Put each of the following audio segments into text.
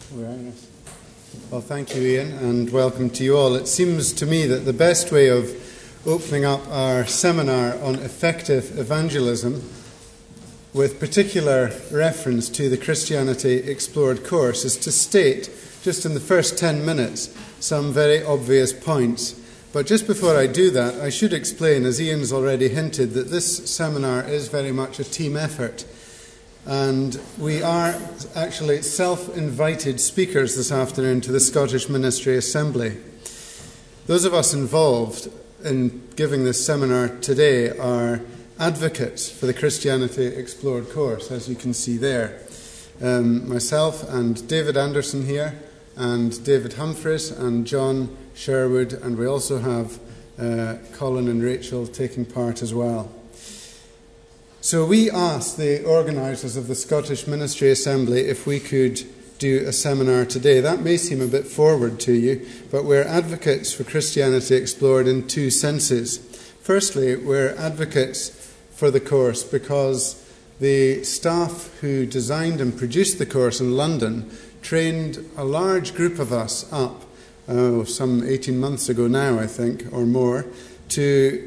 Yes. Well, thank you, Ian, and welcome to you all. It seems to me that the best way of opening up our seminar on effective evangelism, with particular reference to the Christianity Explored course, is to state, just in the first 10 minutes, some very obvious points. But just before I do that, I should explain, as Ian's already hinted, that this seminar is very much a team effort. And we are actually self-invited speakers this afternoon to the Scottish Ministry Assembly. Those of us involved in giving this seminar today are advocates for the Christianity Explored course, as you can see there. Myself and David Anderson here, and David Humphreys and John Sherwood, and we also have Colin and Rachel taking part as well. So we asked the organisers of the Scottish Ministry Assembly if we could do a seminar today. That may seem a bit forward to you, but we're advocates for Christianity Explored in two senses. Firstly, we're advocates for the course because the staff who designed and produced the course in London trained a large group of us up, some 18 months ago now, I think, or more, to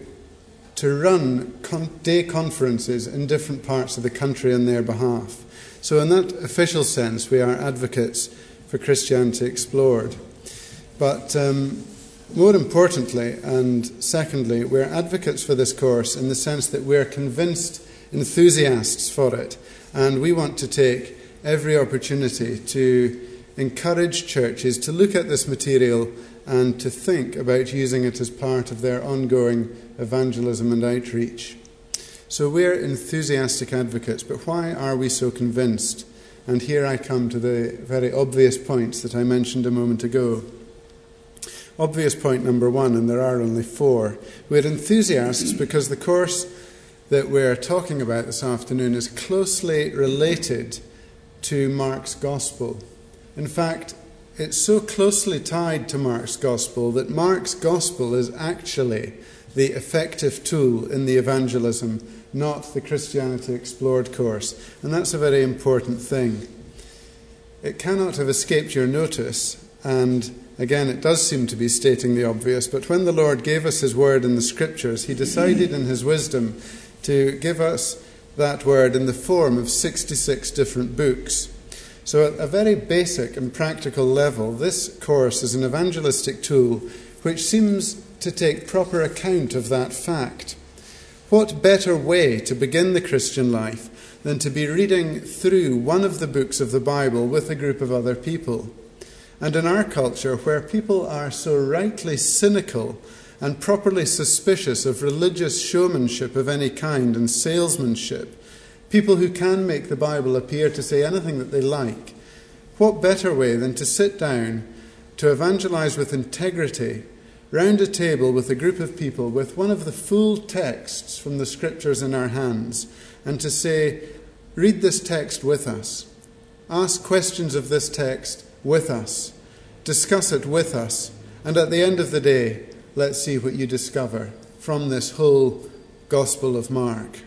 run day conferences in different parts of the country on their behalf. So in that official sense, we are advocates for Christianity Explored. But more importantly, and secondly, we're advocates for this course in the sense that we're convinced enthusiasts for it, and we want to take every opportunity to encourage churches to look at this material and to think about using it as part of their ongoing evangelism and outreach. So we're enthusiastic advocates, but why are we so convinced? And here I come to the very obvious points that I mentioned a moment ago. Obvious point number one, and there are only four. We're enthusiasts because the course that we're talking about this afternoon is closely related to Mark's Gospel. In fact, it's so closely tied to Mark's Gospel that Mark's Gospel is actually the effective tool in the evangelism, not the Christianity Explored course. And that's a very important thing. It cannot have escaped your notice, and again, it does seem to be stating the obvious, but when the Lord gave us his word in the Scriptures, he decided in his wisdom to give us that word in the form of 66 different books. So at a very basic and practical level, this course is an evangelistic tool which seems to take proper account of that fact. What better way to begin the Christian life than to be reading through one of the books of the Bible with a group of other people? And in our culture, where people are so rightly cynical and properly suspicious of religious showmanship of any kind and salesmanship, people who can make the Bible appear to say anything that they like, what better way than to sit down to evangelize with integrity round a table with a group of people with one of the full texts from the Scriptures in our hands, and to say, read this text with us, ask questions of this text with us, discuss it with us, and at the end of the day, let's see what you discover from this whole Gospel of Mark.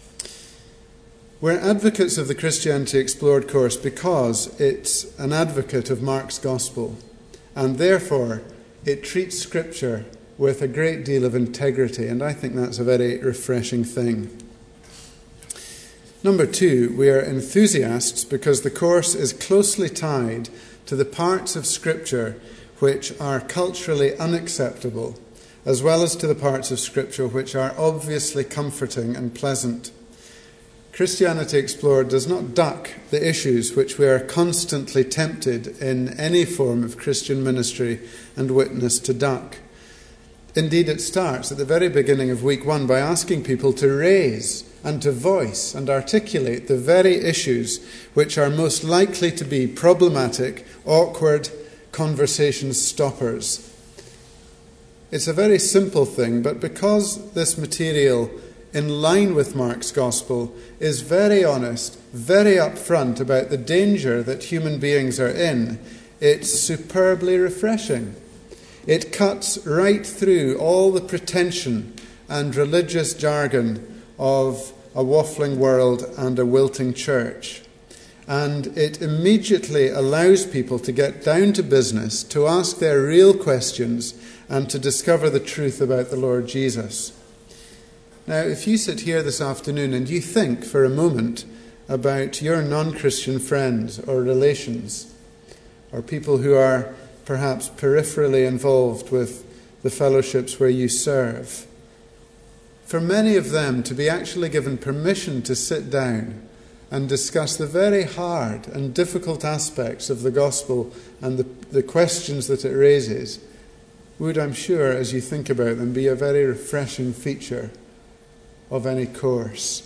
We're advocates of the Christianity Explored course because it's an advocate of Mark's Gospel, and therefore it treats Scripture with a great deal of integrity, and I think that's a very refreshing thing. Number two, we are enthusiasts because the course is closely tied to the parts of Scripture which are culturally unacceptable, as well as to the parts of Scripture which are obviously comforting and pleasant. Christianity Explored does not duck the issues which we are constantly tempted in any form of Christian ministry and witness to duck. Indeed, it starts at the very beginning of week 1 by asking people to raise and to voice and articulate the very issues which are most likely to be problematic, awkward conversation stoppers. It's a very simple thing, but because this material, in line with Mark's Gospel, is very honest, very upfront about the danger that human beings are in, it's superbly refreshing. It cuts right through all the pretension and religious jargon of a waffling world and a wilting church. and it immediately allows people to get down to business, to ask their real questions, and to discover the truth about the Lord Jesus. Now, if you sit here this afternoon and you think for a moment about your non-Christian friends or relations, or people who are perhaps peripherally involved with the fellowships where you serve, for many of them to be actually given permission to sit down and discuss the very hard and difficult aspects of the gospel and the questions that it raises would, I'm sure, as you think about them, be a very refreshing feature of any course.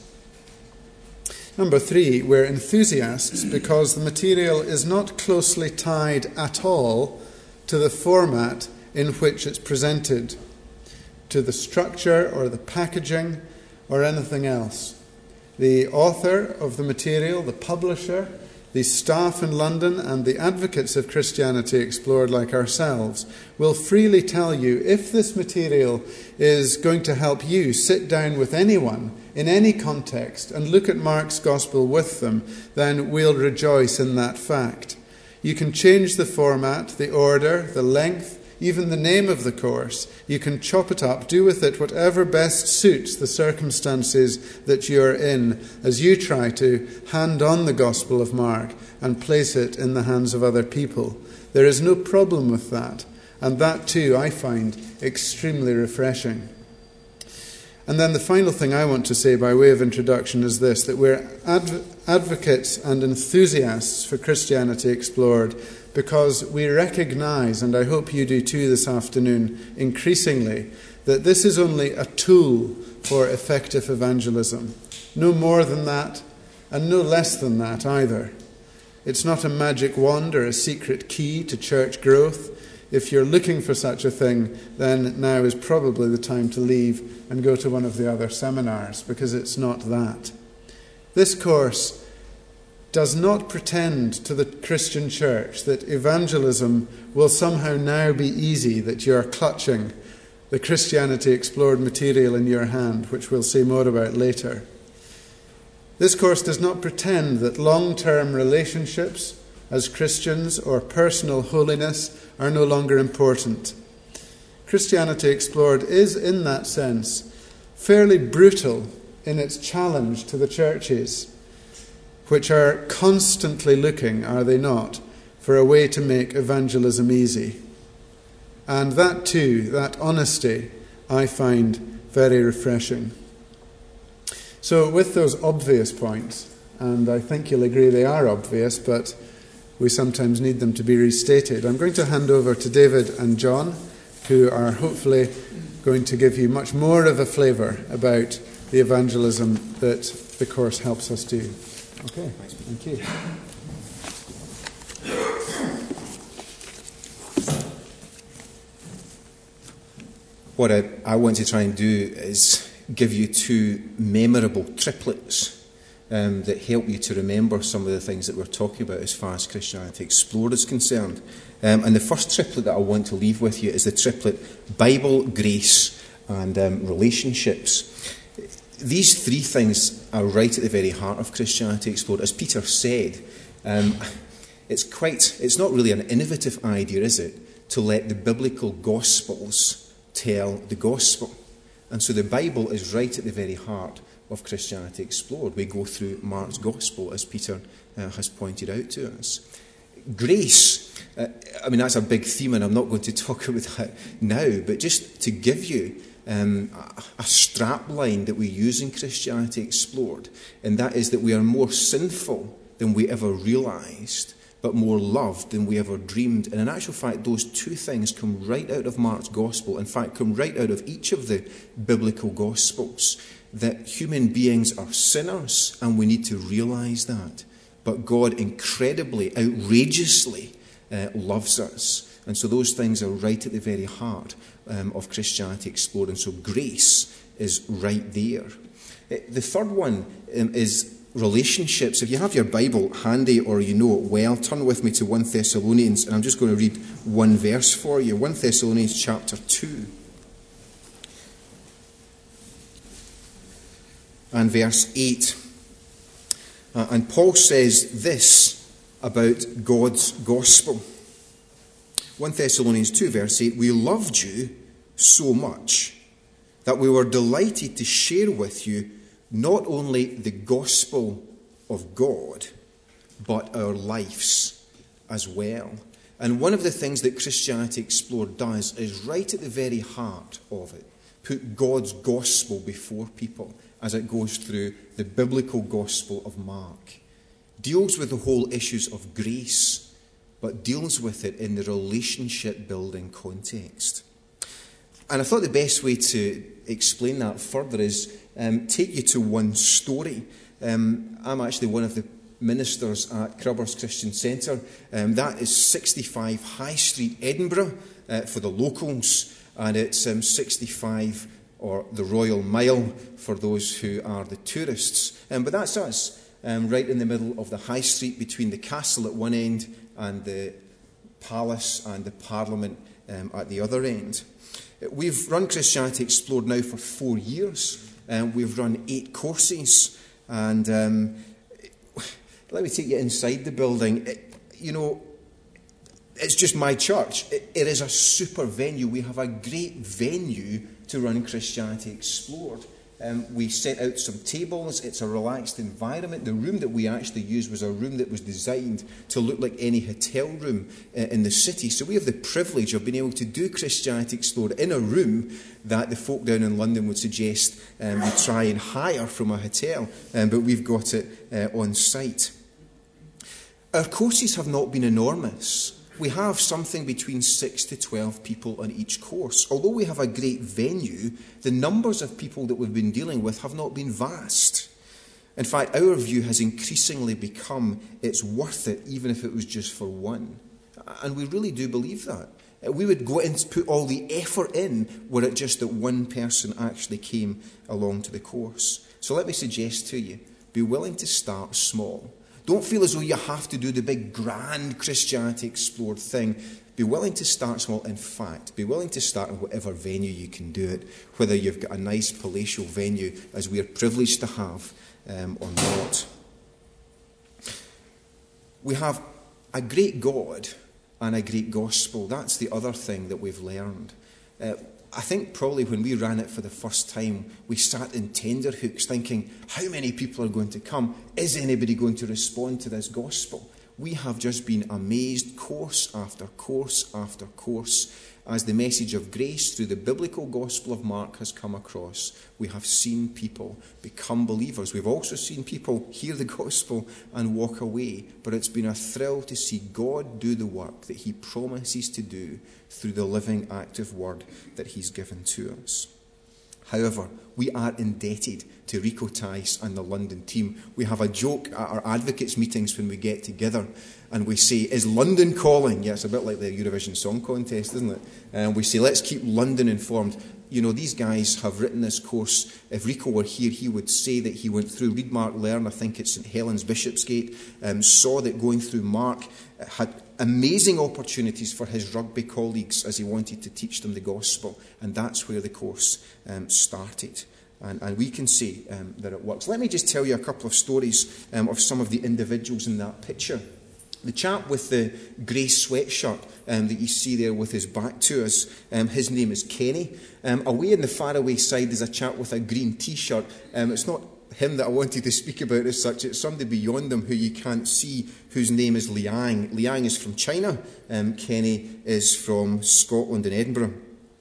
Number 3, we're enthusiasts because the material is not closely tied at all to the format in which it's presented, to the structure or the packaging or anything else. The author of the material, the publisher, the staff in London and the advocates of Christianity Explored like ourselves will freely tell you if this material is going to help you sit down with anyone in any context and look at Mark's Gospel with them, then we'll rejoice in that fact. You can change the format, the order, the length, even the name of the course. You can chop it up, do with it whatever best suits the circumstances that you're in as you try to hand on the Gospel of Mark and place it in the hands of other people. There is no problem with that, and that too I find extremely refreshing. And then the final thing I want to say by way of introduction is this, that we're advocates and enthusiasts for Christianity Explored because we recognize, and I hope you do too this afternoon, increasingly, that this is only a tool for effective evangelism. No more than that, and no less than that either. It's not a magic wand or a secret key to church growth. If you're looking for such a thing, then now is probably the time to leave and go to one of the other seminars, because it's not that. This course does not pretend to the Christian church that evangelism will somehow now be easy, that you are clutching the Christianity Explored material in your hand, which we'll say more about later. This course does not pretend that long-term relationships as Christians or personal holiness are no longer important. Christianity Explored is, in that sense, fairly brutal in its challenge to the churches, which are constantly looking, are they not, for a way to make evangelism easy. And that too, that honesty, I find very refreshing. So with those obvious points, and I think you'll agree they are obvious, but we sometimes need them to be restated, I'm going to hand over to David and John, who are hopefully going to give you much more of a flavour about the evangelism that the course helps us do. Okay, thank you. What I want to try and do is give you two memorable triplets that help you to remember some of the things that we're talking about as far as Christianity Explored is concerned. And the first triplet that I want to leave with you is the triplet Bible, grace, and relationships. These three things are right at the very heart of Christianity Explored. As Peter said, it's not really an innovative idea, is it, to let the biblical Gospels tell the Gospel. And so the Bible is right at the very heart of Christianity Explored. We go through Mark's Gospel, as Peter has pointed out to us. Grace, that's a big theme, and I'm not going to talk about that now, but just to give you a strap line that we use in Christianity Explored, and that is that we are more sinful than we ever realised, but more loved than we ever dreamed. And in actual fact, those two things come right out of Mark's Gospel, in fact, come right out of each of the biblical Gospels, that human beings are sinners, and we need to realise that. But God incredibly, outrageously loves us. And so those things are right at the very heart of Christianity Explored. And so grace is right there. The third one is relationships. If you have your Bible handy or you know it well, turn with me to 1 Thessalonians, and I'm just going to read one verse for you. 1 Thessalonians chapter 2 and verse 8. And Paul says this about God's gospel. 1 Thessalonians 2 verse 8, we loved you so much that we were delighted to share with you not only the gospel of God, but our lives as well. And one of the things that Christianity Explored does is right at the very heart of it, put God's gospel before people as it goes through the biblical gospel of Mark. Deals with the whole issues of grace, but deals with it in the relationship building context. And I thought the best way to explain that further is take you to one story. I'm actually one of the ministers at Crubbers Christian Centre. That is 65 High Street, Edinburgh, for the locals, and it's 65 or the Royal Mile for those who are the tourists. But that's us, right in the middle of the High Street between the castle at one end and the palace and the Parliament at the other end. We've run Christianity Explored now for 4 years. We've run 8 courses. And let me take you inside the building. It's just my church. It is a super venue. We have a great venue to run Christianity Explored. We set out some tables. It's a relaxed environment. The room that we actually used was a room that was designed to look like any hotel room in the city. So we have the privilege of being able to do Christianity Explored in a room that the folk down in London would suggest we try and hire from a hotel. But we've got it on site. Our courses have not been enormous. We have something between 6 to 12 people on each course. Although we have a great venue, the numbers of people that we've been dealing with have not been vast. In fact, our view has increasingly become it's worth it even if it was just for one. And we really do believe that. We would go and put all the effort in were it just that one person actually came along to the course. So let me suggest to you, be willing to start small. Don't feel as though you have to do the big grand Christianity Explored thing. Be willing to start small. In fact, be willing to start in whatever venue you can do it, whether you've got a nice palatial venue, as we are privileged to have, or not. We have a great God and a great gospel. That's the other thing that we've learned. I think probably when we ran it for the first time, we sat in tenterhooks thinking, how many people are going to come? Is anybody going to respond to this gospel? We have just been amazed course after course after course as the message of grace through the biblical gospel of Mark has come across. We have seen people become believers. We've also seen people hear the gospel and walk away. But it's been a thrill to see God do the work that he promises to do through the living, active word that he's given to us. However, we are indebted to Rico Tice and the London team. We have a joke at our advocates meetings when we get together and we say, is London calling? Yeah, it's a bit like the Eurovision Song Contest, isn't it? And we say, let's keep London informed. You know, these guys have written this course. If Rico were here, he would say that he went through Read, Mark, Learn, I think it's St Helens, Bishopsgate, saw that going through Mark had amazing opportunities for his rugby colleagues as he wanted to teach them the gospel. And that's where the course started. And we can see that it works. Let me just tell you a couple of stories of some of the individuals in that picture. The chap with the grey sweatshirt that you see there with his back to us, his name is Kenny. Away in the faraway side there's a chap with a green T-shirt. It's not him that I wanted to speak about as such. It's somebody beyond him who you can't see, whose name is Liang. Liang is from China. Kenny is from Scotland and Edinburgh.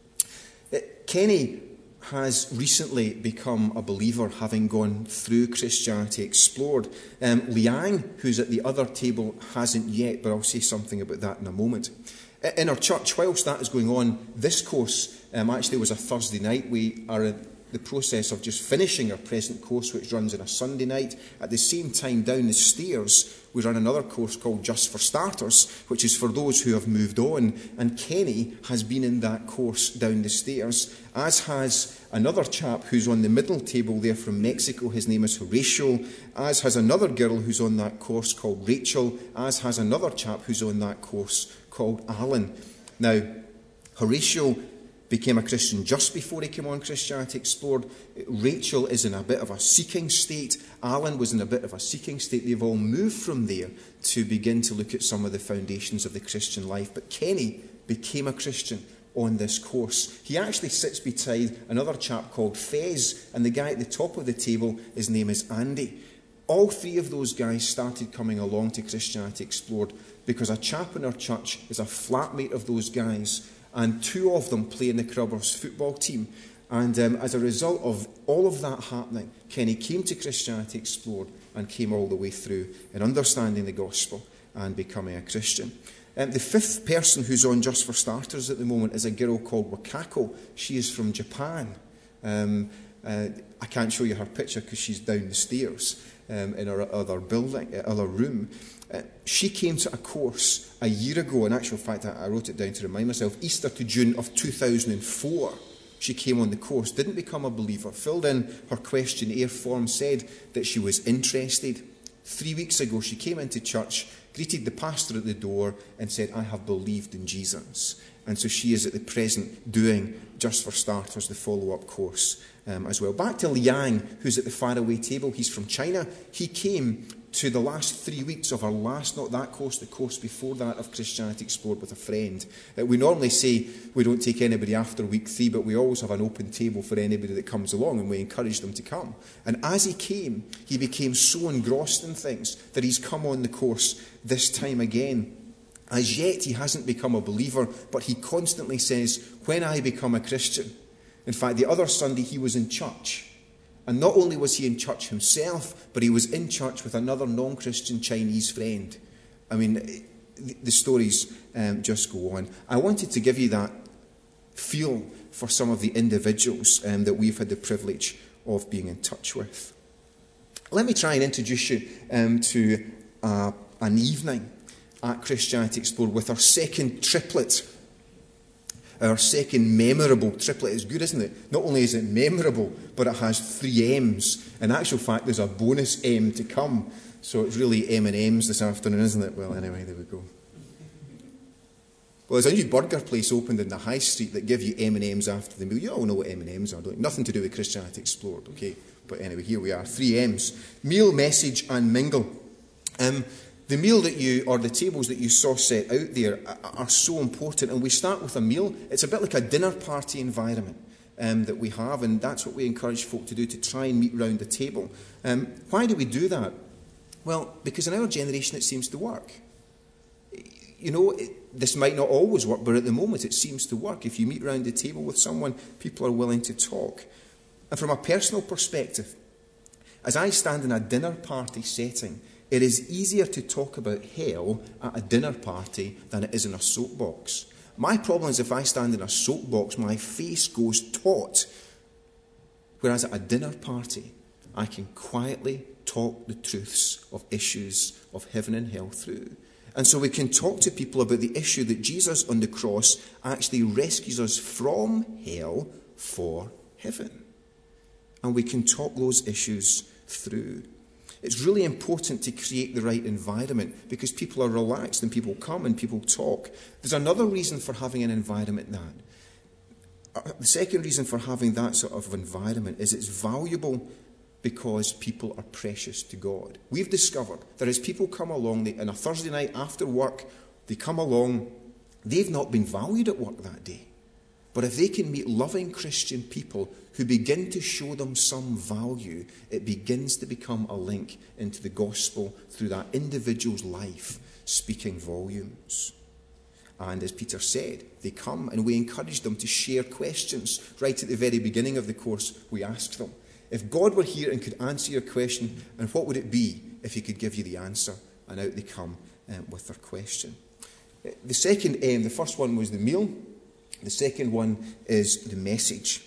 Kenny has recently become a believer, having gone through Christianity Explored. Liang, who's at the other table, hasn't yet, but I'll say something about that in a moment. In our church, whilst that is going on, this course actually was a Thursday night. We are in the process of just finishing our present course, which runs on a Sunday night. At the same time, down the stairs, we run another course called Just for Starters, which is for those who have moved on. And Kenny has been in that course down the stairs, as has another chap who's on the middle table there from Mexico. His name is Horatio, as has another girl who's on that course called Rachel, as has another chap who's on that course called Alan. Now, Horatio became a Christian just before he came on Christianity Explored. Rachel is in a bit of a seeking state. Alan was in a bit of a seeking state. They've all moved from there to begin to look at some of the foundations of the Christian life. But Kenny became a Christian on this course. He actually sits beside another chap called Fez, and the guy at the top of the table, his name is Andy. All three of those guys started coming along to Christianity Explored because a chap in our church is a flatmate of those guys, and two of them play in the Crubbers football team. And as a result of all of that happening, Kenny came to Christianity Explored and came all the way through in understanding the gospel and becoming a Christian. The fifth person who's on Just for Starters at the moment is a girl called Wakako. She is from Japan. I can't show you her picture because she's down the stairs in our other building, other room. She came to a course a year ago. In actual fact, I wrote it down to remind myself. Easter to June of 2004. She came on the course, didn't become a believer, filled in her questionnaire form, said that she was interested. 3 weeks ago, she came into church, greeted the pastor at the door and said, I have believed in Jesus. And so she is at the present doing Just for Starters, the follow-up course as well. Back to Liang, who's at the faraway table. He's from China. He came to the last 3 weeks of our last, not that course, the course before that of Christianity Explored with a friend. We normally say we don't take anybody after week 3, but we always have an open table for anybody that comes along, and we encourage them to come. And as he came, he became so engrossed in things that he's come on the course this time again. As yet, he hasn't become a believer, but he constantly says, when I become a Christian. In fact, the other Sunday he was in church. And not only was he in church himself, but he was in church with another non-Christian Chinese friend. I mean, the stories just go on. I wanted to give you that feel for some of the individuals that we've had the privilege of being in touch with. Let me try and introduce you to an evening at Christianity Explored with our second triplet. Our second memorable triplet. Is good, isn't it? Not only is it memorable, but it has 3 M's. In actual fact, there's a bonus M to come. So it's really M&M's this afternoon, isn't it? Well, anyway, there we go. Well, there's a new burger place opened in the High Street that give you M&M's after the meal. You all know what M&M's are, don't you? Nothing to do with Christianity Explored, okay? But anyway, here we are. 3 M's. Meal, message and mingle. The meal that you, or the tables that you saw set out there are so important. And we start with a meal. It's a bit like a dinner party environment that we have. And that's what we encourage folk to do, to try and meet round the table. Why do we do that? Well, because in our generation it seems to work. You know, this might not always work, but at the moment it seems to work. If you meet round the table with someone, people are willing to talk. And from a personal perspective, as I stand in a dinner party setting, it is easier to talk about hell at a dinner party than it is in a soapbox. My problem is if I stand in a soapbox, my face goes taut. Whereas at a dinner party, I can quietly talk the truths of issues of heaven and hell through. And so we can talk to people about the issue that Jesus on the cross actually rescues us from hell for heaven. And we can talk those issues through. It's really important to create the right environment because people are relaxed and people come and people talk. There's another reason for having an environment that. The second reason for having that sort of environment is it's valuable because people are precious to God. We've discovered that as people come along on a Thursday night after work, they come along, they've not been valued at work that day. But if they can meet loving Christian people who begin to show them some value, it begins to become a link into the gospel through that individual's life, speaking volumes. And as Peter said, they come and we encourage them to share questions. Right at the very beginning of the course, we ask them, if God were here and could answer your question, and what would it be if he could give you the answer? And out they come with their question. The second aim, the first one was the meal. The second one is the message.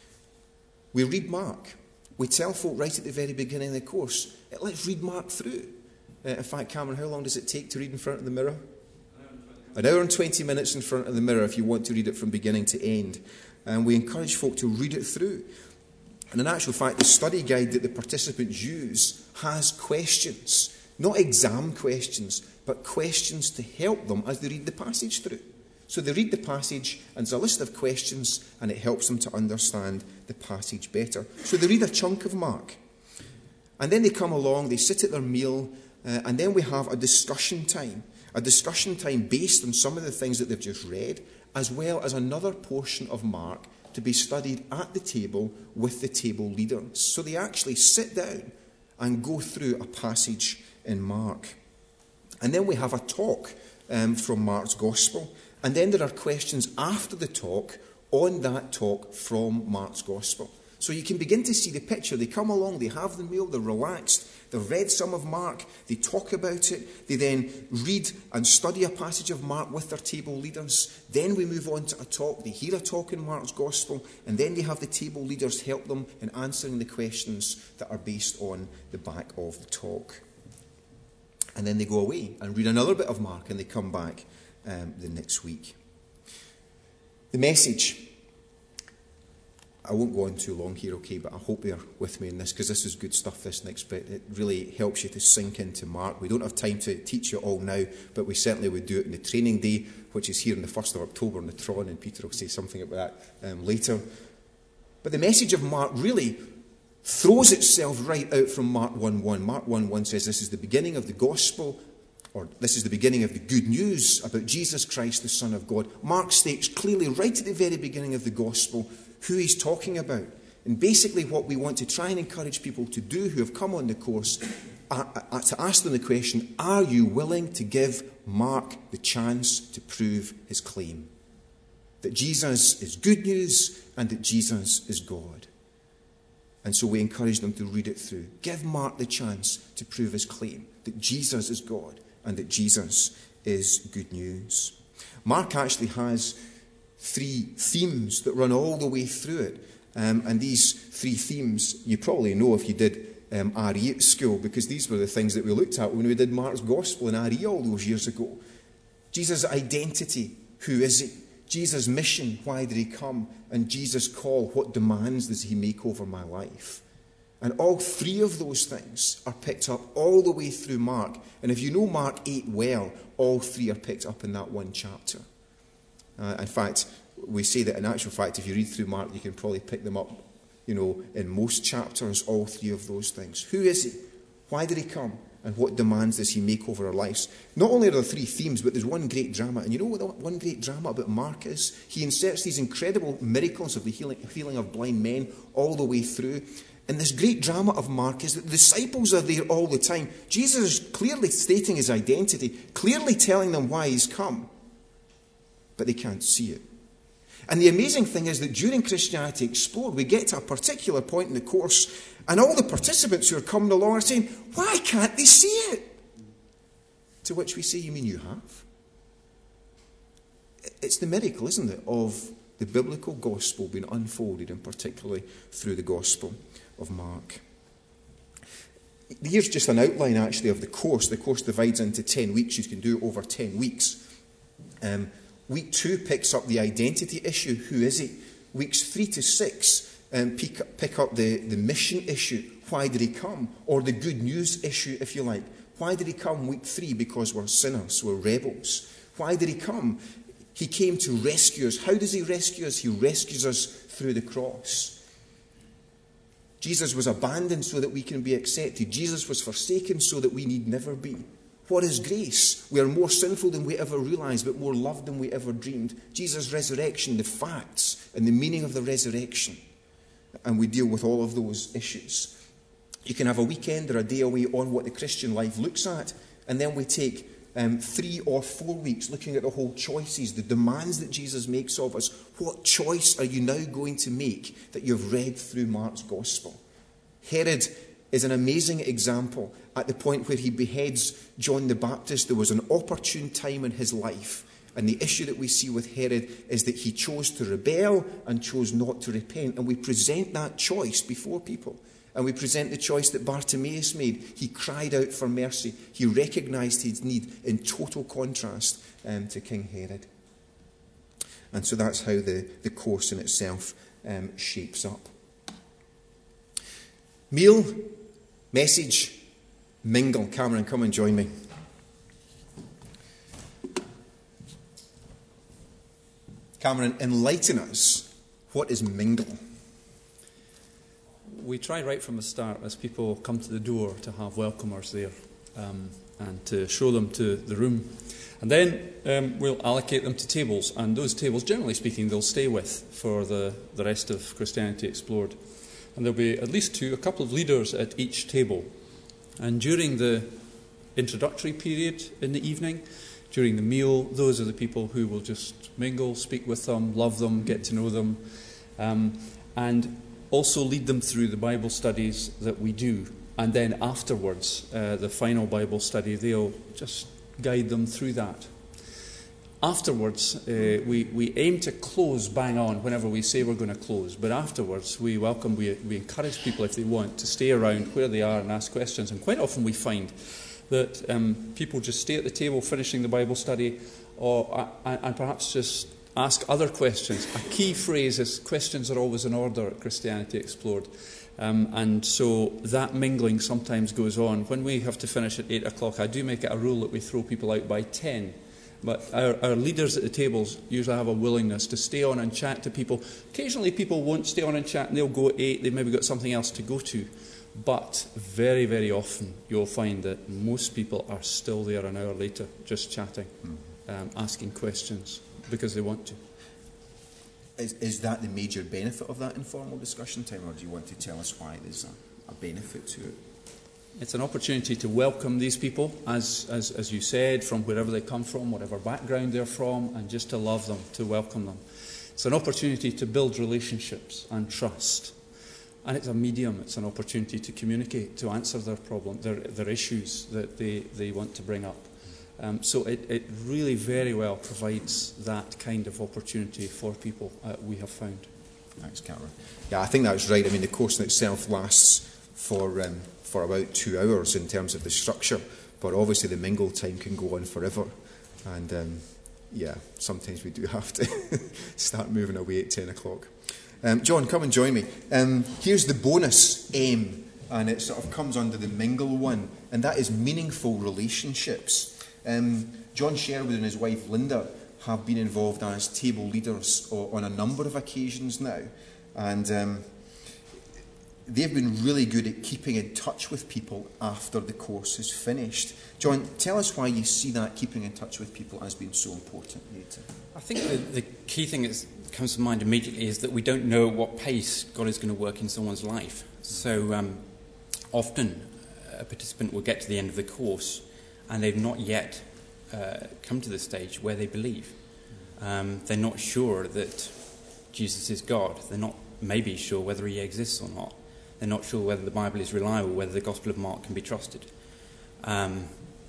We read Mark. We tell folk right at the very beginning of the course, let's read Mark through. In fact, Cameron, how long does it take to read in front of the mirror? An hour and 20 minutes in front of the mirror if you want to read it from beginning to end. And we encourage folk to read it through. And in actual fact, the study guide that the participants use has questions. Not exam questions, but questions to help them as they read the passage through. So they read the passage, and there's a list of questions, and it helps them to understand the passage better. So they read a chunk of Mark. And then they come along, they sit at their meal, and then we have a discussion time based on some of the things that they've just read, as well as another portion of Mark to be studied at the table with the table leaders. So they actually sit down and go through a passage in Mark. And then we have a talk from Mark's Gospel. And then there are questions after the talk on that talk from Mark's Gospel. So you can begin to see the picture. They come along, they have the meal, they're relaxed, they've read some of Mark, they talk about it, they then read and study a passage of Mark with their table leaders. Then we move on to a talk, they hear a talk in Mark's Gospel, and then they have the table leaders help them in answering the questions that are based on the back of the talk. And then they go away and read another bit of Mark, and they come back the next week. The message. I won't go on too long here, okay, but I hope you're with me in this, because this is good stuff, this next bit. It really helps you to sink into Mark. We don't have time to teach you all now, but we certainly would do it in the training day, which is here on the 1st of October in the Tron, and Peter will say something about that later. But the message of Mark really throws itself right out from Mark 1:1. Mark 1:1 says this is the beginning of the gospel, or this is the beginning of the good news about Jesus Christ, the Son of God. Mark states clearly right at the very beginning of the gospel who he's talking about. And basically what we want to try and encourage people to do who have come on the course, to ask them the question, are you willing to give Mark the chance to prove his claim? That Jesus is good news and that Jesus is God. And so we encourage them to read it through. Give Mark the chance to prove his claim, that Jesus is God and that Jesus is good news. Mark actually has 3 themes that run all the way through it. And these 3 themes, you probably know if you did RE at school, because these were the things that we looked at when we did Mark's Gospel in RE all those years ago. Jesus' identity, who is he? Jesus' mission, why did he come? And Jesus' call, what demands does he make over my life? And all 3 of those things are picked up all the way through Mark. And if you know Mark 8 well, all 3 are picked up in that one chapter. In fact, we say that in actual fact, if you read through Mark, you can probably pick them up, in most chapters, all 3 of those things. Who is he? Why did he come? And what demands does he make over our lives? Not only are there 3 themes, but there's one great drama. And you know what the one great drama about Mark is? He inserts these incredible miracles of the healing of blind men all the way through. And this great drama of Mark is that the disciples are there all the time. Jesus is clearly stating his identity, clearly telling them why he's come. But they can't see it. And the amazing thing is that during Christianity Explored, we get to a particular point in the course, and all the participants who are coming along are saying, why can't they see it? To which we say, you mean you have? It's the miracle, isn't it, of the biblical gospel being unfolded, and particularly through the Gospel of Mark. Here's just an outline, actually, of the course. The course divides into 10 weeks. You can do it over 10 weeks. Week 2 picks up the identity issue. Who is he? Weeks 3 to 6 pick up the mission issue. Why did he come? Or the good news issue, if you like. Why did he come? Week 3, because we're sinners, we're rebels. Why did he come? He came to rescue us. How does he rescue us? He rescues us through the cross. Jesus was abandoned so that we can be accepted. Jesus was forsaken so that we need never be. What is grace? We are more sinful than we ever realised, but more loved than we ever dreamed. Jesus' resurrection, the facts and the meaning of the resurrection. And we deal with all of those issues. You can have a weekend or a day away on what the Christian life looks at, and then we take 3 or 4 weeks looking at the whole choices, the demands that Jesus makes of us. What choice are you now going to make that you've read through Mark's Gospel? Herod is an amazing example. At the point where he beheads John the Baptist, there was an opportune time in his life. And the issue that we see with Herod is that he chose to rebel and chose not to repent. And we present that choice before people. And we present the choice that Bartimaeus made. He cried out for mercy. He recognised his need in total contrast to King Herod. And so that's how the course in itself shapes up. Meal, message, mingle. Cameron, come and join me. Cameron, enlighten us. What is mingle? We try right from the start, as people come to the door, to have welcomers there and to show them to the room. And then we'll allocate them to tables, and those tables, generally speaking, they'll stay with for the rest of Christianity Explored. And there'll be at least a couple of leaders at each table. And during the introductory period in the evening, during the meal, those are the people who will just mingle, speak with them, love them, get to know them, and also lead them through the Bible studies that we do. And then afterwards, the final Bible study, they'll just guide them through that. Afterwards, we aim to close bang on whenever we say we're going to close. But afterwards, we encourage people, if they want, to stay around where they are and ask questions. And quite often we find that people just stay at the table finishing the Bible study, and perhaps just ask other questions. A key phrase is questions are always in order at Christianity Explored. And so that mingling sometimes goes on. When we have to finish at 8 o'clock, I do make it a rule that we throw people out by 10. But our leaders at the tables usually have a willingness to stay on and chat to people. Occasionally people won't stay on and chat and they'll go at 8. They've maybe got something else to go to. But very, very often you'll find that most people are still there an hour later just chatting, asking questions because they want to. Is that the major benefit of that informal discussion time, or do you want to tell us why there's a benefit to it? It's an opportunity to welcome these people, as you said, from wherever they come from, whatever background they're from, and just to love them, to welcome them. It's an opportunity to build relationships and trust. And it's a medium, it's an opportunity to communicate, to answer their problem, their issues that they want to bring up. So it really very well provides that kind of opportunity for people, we have found. Thanks, Cameron. Yeah, I think that's right. I mean, the course in itself lasts for about 2 hours in terms of the structure, but obviously the mingle time can go on forever. And sometimes we do have to start moving away at 10 o'clock. John, come and join me. Here's the bonus aim, and it sort of comes under the mingle one, and that is meaningful relationships. John Sherwood and his wife Linda have been involved as table leaders on a number of occasions now, and they've been really good at keeping in touch with people after the course is finished. John, tell us why you see that keeping in touch with people as being so important later. I think the key thing that comes to mind immediately is that we don't know at what pace God is going to work in someone's life. So often a participant will get to the end of the course and they've not yet come to the stage where they believe. They're not sure that Jesus is God. They're not maybe sure whether he exists or not. They're not sure whether the Bible is reliable, whether the Gospel of Mark can be trusted. I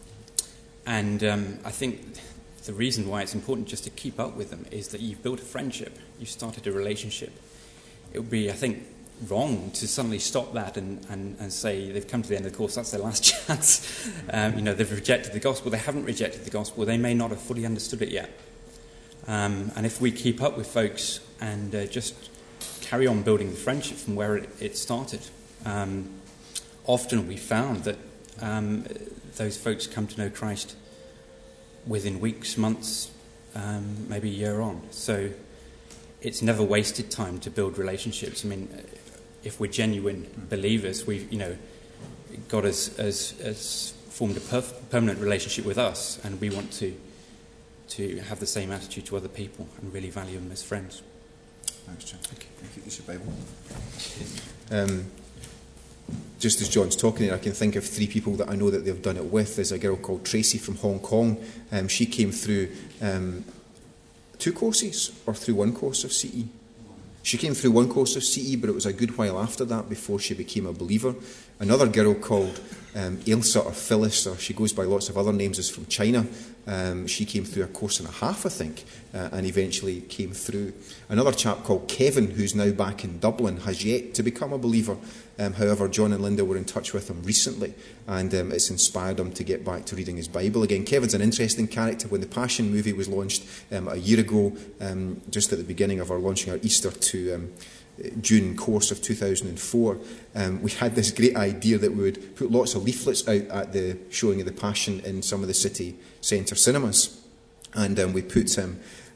think the reason why it's important just to keep up with them is that you've built a friendship, you've started a relationship. It would be, I think, wrong to suddenly stop that and say they've come to the end of the course, that's their last chance. They've rejected the gospel, they haven't rejected the gospel, they may not have fully understood it yet. And if we keep up with folks and just carry on building the friendship from where it started, often we found that those folks come to know Christ within weeks, months, maybe a year on. So it's never wasted time to build relationships. I mean, if we're genuine believers, God has formed a permanent relationship with us, and we want to have the same attitude to other people and really value them as friends. Thanks, John. Okay. Thank you. This is your Bible. Just as John's talking there, I can think of 3 people that I know that they've done it with. There's a girl called Tracy from Hong Kong. She came through 2 courses or through 1 course of CE. She came through 1 course of CE, but it was a good while after that before she became a believer. Another girl called Ailsa or Phyllis, or she goes by lots of other names, is from China. She came through a course and a half, I think, and eventually came through. Another chap called Kevin, who's now back in Dublin, has yet to become a believer. However, John and Linda were in touch with him recently, and it's inspired him to get back to reading his Bible again. Kevin's an interesting character. When the Passion movie was launched a year ago, just at the beginning of our launching our Easter to June course of 2004, we had this great idea that we would put lots of leaflets out at the showing of the Passion in some of the city centre cinemas, and we put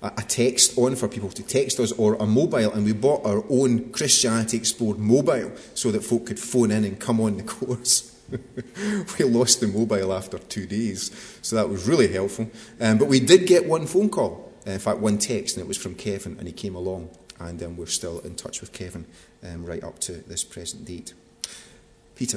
a text on for people to text us, or a mobile, and we bought our own Christianity Explored mobile so that folk could phone in and come on the course. We lost the mobile after 2 days, so that was really helpful. But we did get one phone call, in fact one text, and it was from Kevin, and he came along, and we're still in touch with Kevin right up to this present date. Peter.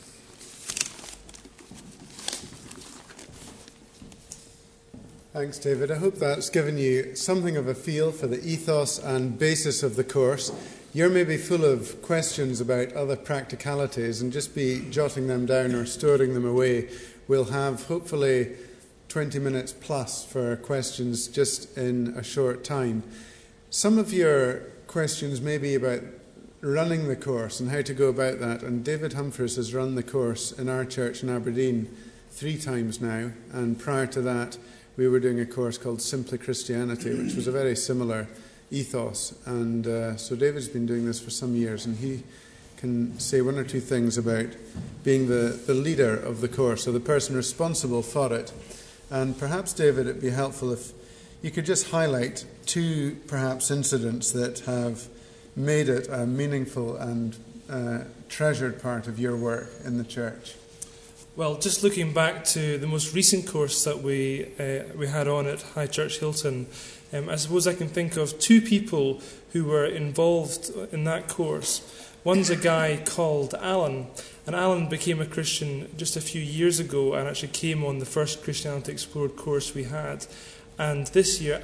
Thanks, David. I hope that's given you something of a feel for the ethos and basis of the course. You're maybe full of questions about other practicalities, and just be jotting them down or storing them away. We'll have hopefully 20 minutes plus for questions just in a short time. Some of your questions may be about running the course and how to go about that, and David Humphreys has run the course in our church in Aberdeen 3 times now, and prior to that we were doing a course called Simply Christianity, which was a very similar ethos, and so David's been doing this for some years, and he can say one or two things about being the leader of the course, or the person responsible for it. And perhaps, David, it'd be helpful if you could just highlight 2 perhaps incidents that have made it a meaningful and treasured part of your work in the church. Well, just looking back to the most recent course that we had on at High Church Hilton, I suppose I can think of 2 people who were involved in that course. One's a guy called Alan, and Alan became a Christian just a few years ago and actually came on the first Christianity Explored course we had. And this year,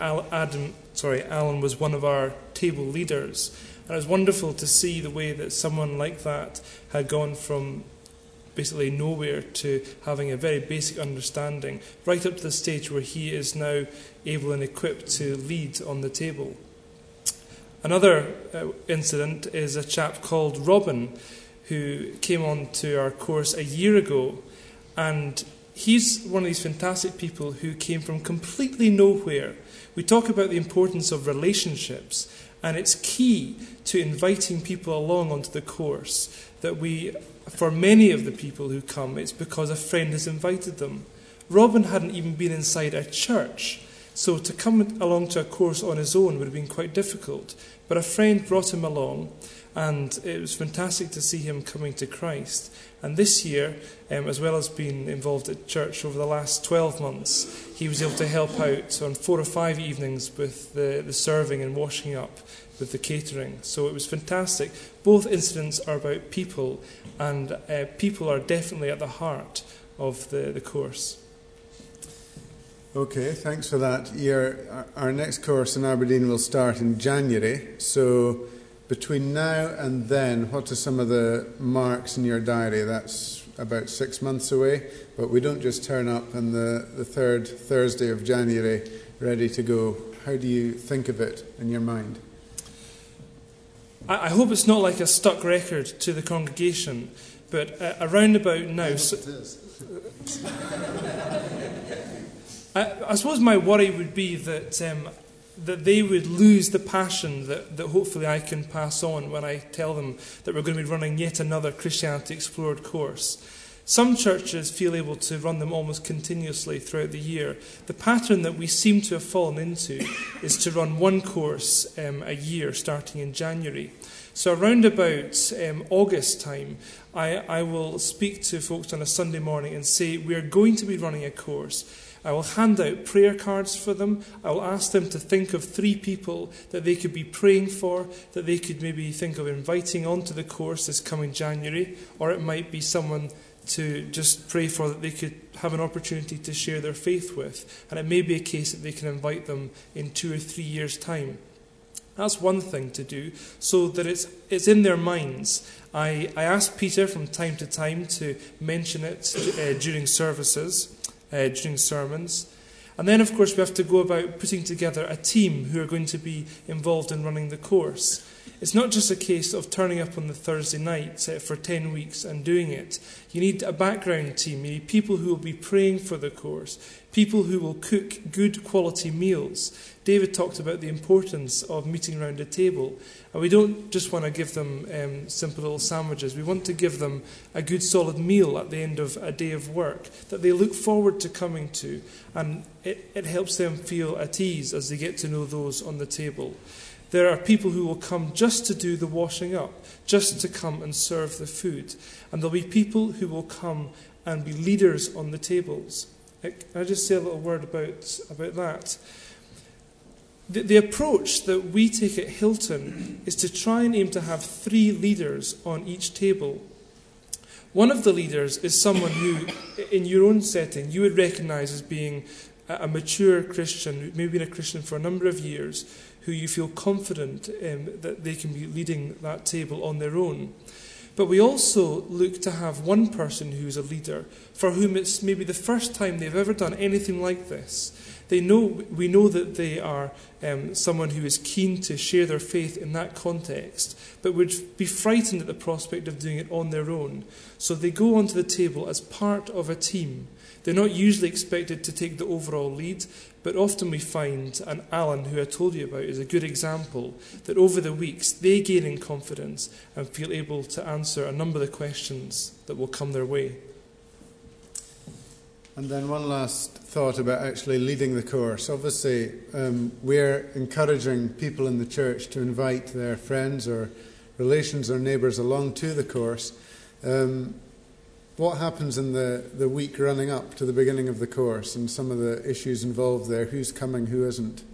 Alan was one of our table leaders. And it was wonderful to see the way that someone like that had gone from basically nowhere to having a very basic understanding, right up to the stage where he is now able and equipped to lead on the table. Another incident is a chap called Robin, who came on to our course a year ago, and he's one of these fantastic people who came from completely nowhere. We talk about the importance of relationships, and it's key to inviting people along onto the course that for many of the people who come, it's because a friend has invited them. Robin hadn't even been inside a church, so to come along to a course on his own would have been quite difficult. But a friend brought him along, and it was fantastic to see him coming to Christ. And this year, as well as being involved at church over the last 12 months, he was able to help out on 4 or 5 evenings with the serving and washing up, with the catering. So it was fantastic. Both incidents are about people, and people are definitely at the heart of the course. Okay, thanks for that. Our next course in Aberdeen will start in January, so between now and then, what are some of the marks in your diary? That's about 6 months away, but we don't just turn up on the 3rd Thursday of January ready to go. How do you think of it in your mind? I hope it's not like a stuck record to the congregation, but around about now... Yes, it is. I suppose my worry would be that they would lose the passion that hopefully I can pass on when I tell them that we're going to be running yet another Christianity Explored course. Some churches feel able to run them almost continuously throughout the year. The pattern that we seem to have fallen into is to run one course a year starting in January. So around about August time, I will speak to folks on a Sunday morning and say we're going to be running a course. I will hand out prayer cards for them. I will ask them to think of 3 people that they could be praying for, that they could maybe think of inviting onto the course this coming January, or it might be someone to just pray for that they could have an opportunity to share their faith with. And it may be a case that they can invite them in 2 or 3 years' time. That's one thing to do, so that it's in their minds. I ask Peter from time to time to mention it during services, during sermons. And then, of course, we have to go about putting together a team who are going to be involved in running the course. It's not just a case of turning up on the Thursday night for 10 weeks and doing it. You need a background team. You need people who will be praying for the course, people who will cook good quality meals. David talked about the importance of meeting around a table. And we don't just want to give them simple little sandwiches. We want to give them a good solid meal at the end of a day of work that they look forward to coming to. And it helps them feel at ease as they get to know those on the table. There are people who will come just to do the washing up, just to come and serve the food. And there'll be people who will come and be leaders on the tables. Can I just say a little word about that? The approach that we take at Hilton is to try and aim to have 3 leaders on each table. One of the leaders is someone who, in your own setting, you would recognise as being a mature Christian, who's maybe been a Christian for a number of years, who you feel confident that they can be leading that table on their own. But we also look to have one person who's a leader, for whom it's maybe the first time they've ever done anything like this. We know that they are someone who is keen to share their faith in that context, but would be frightened at the prospect of doing it on their own. So they go onto the table as part of a team. They're not usually expected to take the overall lead, but often we find, and Alan, who I told you about, is a good example, that over the weeks they gain in confidence and feel able to answer a number of the questions that will come their way. And then one last thought about actually leading the course. Obviously, we're encouraging people in the church to invite their friends or relations or neighbours along to the course. What happens in the week running up to the beginning of the course and some of the issues involved there? Who's coming, who isn't?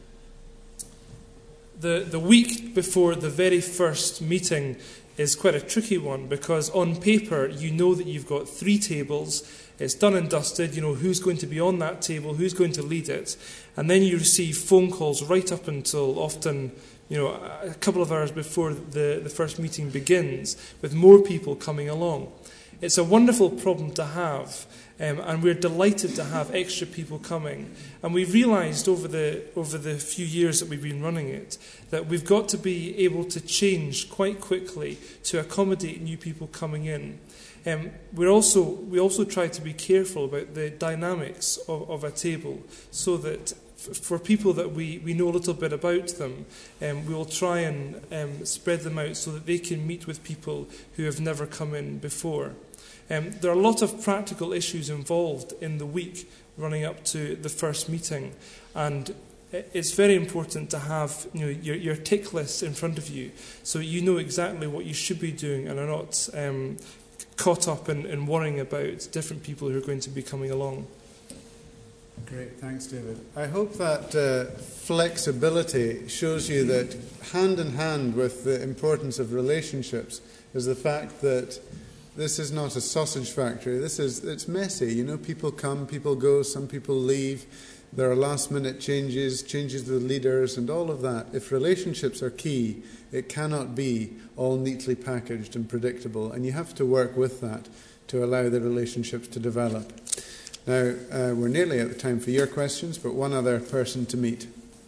The week before the very first meeting is quite a tricky one, because on paper you know that you've got 3 tables, it's done and dusted, you know who's going to be on that table, who's going to lead it, and then you receive phone calls right up until often a couple of hours before the first meeting begins, with more people coming along. It's a wonderful problem to have, and we're delighted to have extra people coming. And we've realised over the few years that we've been running it that we've got to be able to change quite quickly to accommodate new people coming in. We also try to be careful about the dynamics of a table, so that for people that we know a little bit about them, we will try and spread them out so that they can meet with people who have never come in before. There are a lot of practical issues involved in the week running up to the first meeting, and it's very important to have your tick list in front of you, so you know exactly what you should be doing and are not caught up in worrying about different people who are going to be coming along. Great, thanks, David. I hope that flexibility shows you that hand in hand with the importance of relationships is the fact that this is not a sausage factory. It's messy. People come, people go, some people leave. There are last-minute changes to the leaders and all of that. If relationships are key, it cannot be all neatly packaged and predictable, and you have to work with that to allow the relationships to develop. Now, we're nearly at the time for your questions, but one other person to meet.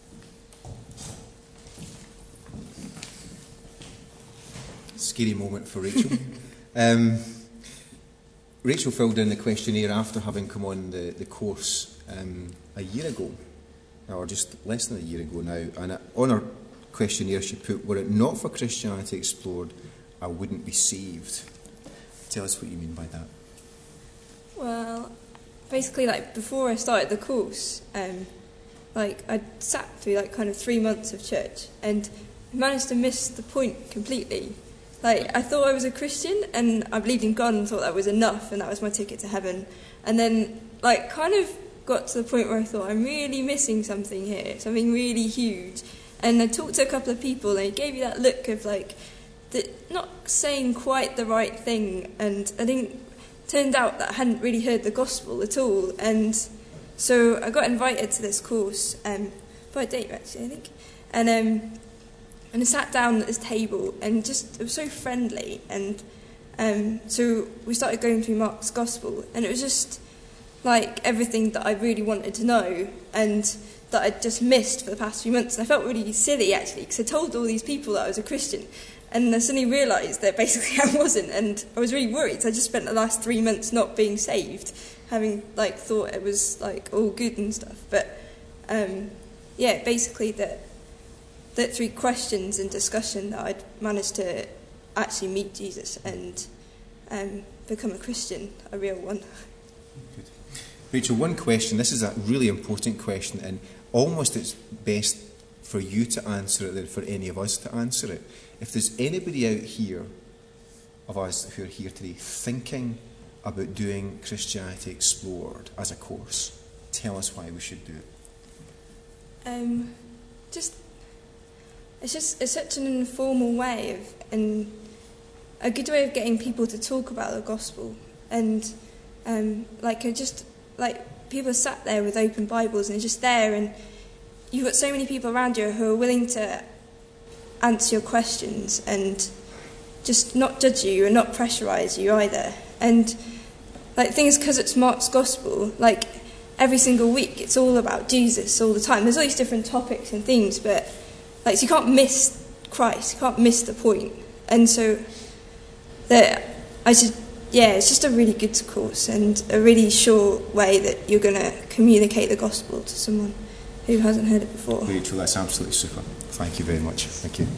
Scary moment for Rachel. Rachel filled in the questionnaire after having come on the course a year ago, or just less than a year ago now, and on her questionnaire she put, "Were it not for Christianity Explored, I wouldn't be saved." Tell us what you mean by that. Well, basically, before I started the course, I sat through kind of 3 months of church and managed to miss the point completely. I thought I was a Christian and I believed in God and thought that was enough and that was my ticket to heaven. And then, kind of got to the point where I thought, I'm really missing something here, something really huge. And I talked to a couple of people and they gave you that look of, not saying quite the right thing. And I think it turned out that I hadn't really heard the gospel at all. And so I got invited to this course, by Dave, actually, I think. And I sat down at this table and it was so friendly. And so we started going through Mark's Gospel, and it was just everything that I really wanted to know. And that I'd just missed for the past few months. And I felt really silly, actually, because I told all these people that I was a Christian, and I suddenly realised that basically I wasn't, and I was really worried. So I just spent the last 3 months not being saved, having thought it was all good and stuff. But basically that through questions and discussion that I'd managed to actually meet Jesus and become a Christian, a real one. Good. Rachel, one question. This is a really important question, and almost it's best for you to answer it than for any of us to answer it. If there's anybody out here of us who are here today thinking about doing Christianity Explored as a course, tell us why we should do it. It's such an informal way and a good way of getting people to talk about the gospel, and people sat there with open Bibles and they're just there, and you've got so many people around you who are willing to answer your questions and just not judge you and not pressurise you either. And the thing is, because it's Mark's gospel, every single week it's all about Jesus all the time. There's all these different topics and themes, but so you can't miss Christ, you can't miss the point. And so it's just a really good course and a really short way that you're going to communicate the gospel to someone who hasn't heard it before. Rachel, that's absolutely super. Thank you very much. Thank you.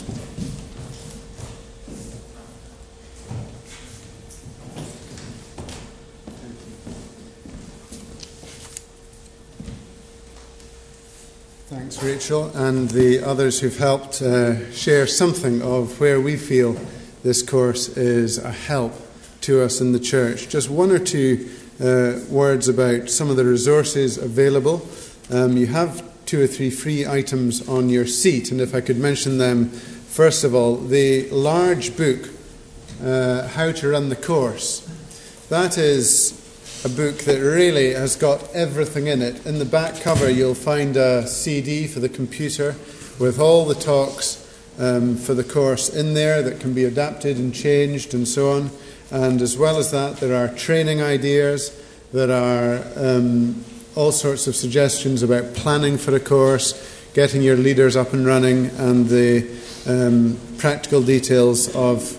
Thanks, Rachel, and the others who've helped share something of where we feel this course is a help to us in the church. Just one or two words about some of the resources available. You have 2 or 3 free items on your seat, and if I could mention them, first of all, the large book, How to Run the Course. That is a book that really has got everything in it. In the back cover you'll find a CD for the computer with all the talks for the course in there that can be adapted and changed and so on. And as well as that, there are training ideas, there are all sorts of suggestions about planning for a course, getting your leaders up and running, and the practical details of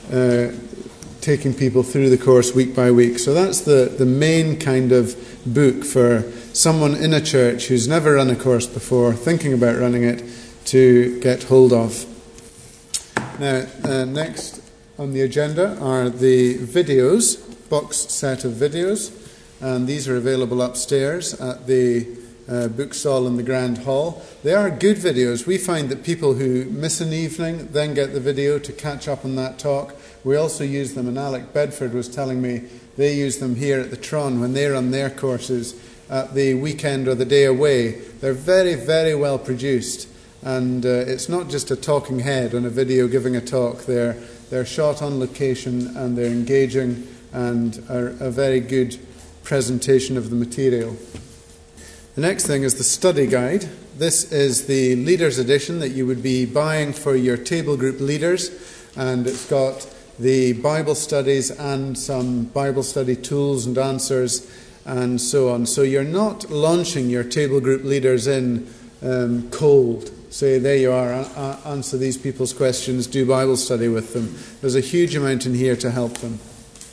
taking people through the course week by week. So that's the main kind of book for someone in a church who's never run a course before, thinking about running it, to get hold of. Now, next on the agenda are the videos, box set of videos, and these are available upstairs at the book stall in the Grand Hall. They are good videos. We find that people who miss an evening then get the video to catch up on that talk. We also use them, and Alec Bedford was telling me they use them here at the Tron when they run their courses at the weekend or the day away. They're very, very well produced, and it's not just a talking head on a video giving a talk. They're shot on location, and they're engaging and are a very good presentation of the material. The next thing is the study guide. This is the leaders edition that you would be buying for your table group leaders, and it's got the Bible studies and some Bible study tools and answers and so on. So you're not launching your table group leaders in cold. Say, there you are, answer these people's questions, do Bible study with them. There's a huge amount in here to help them.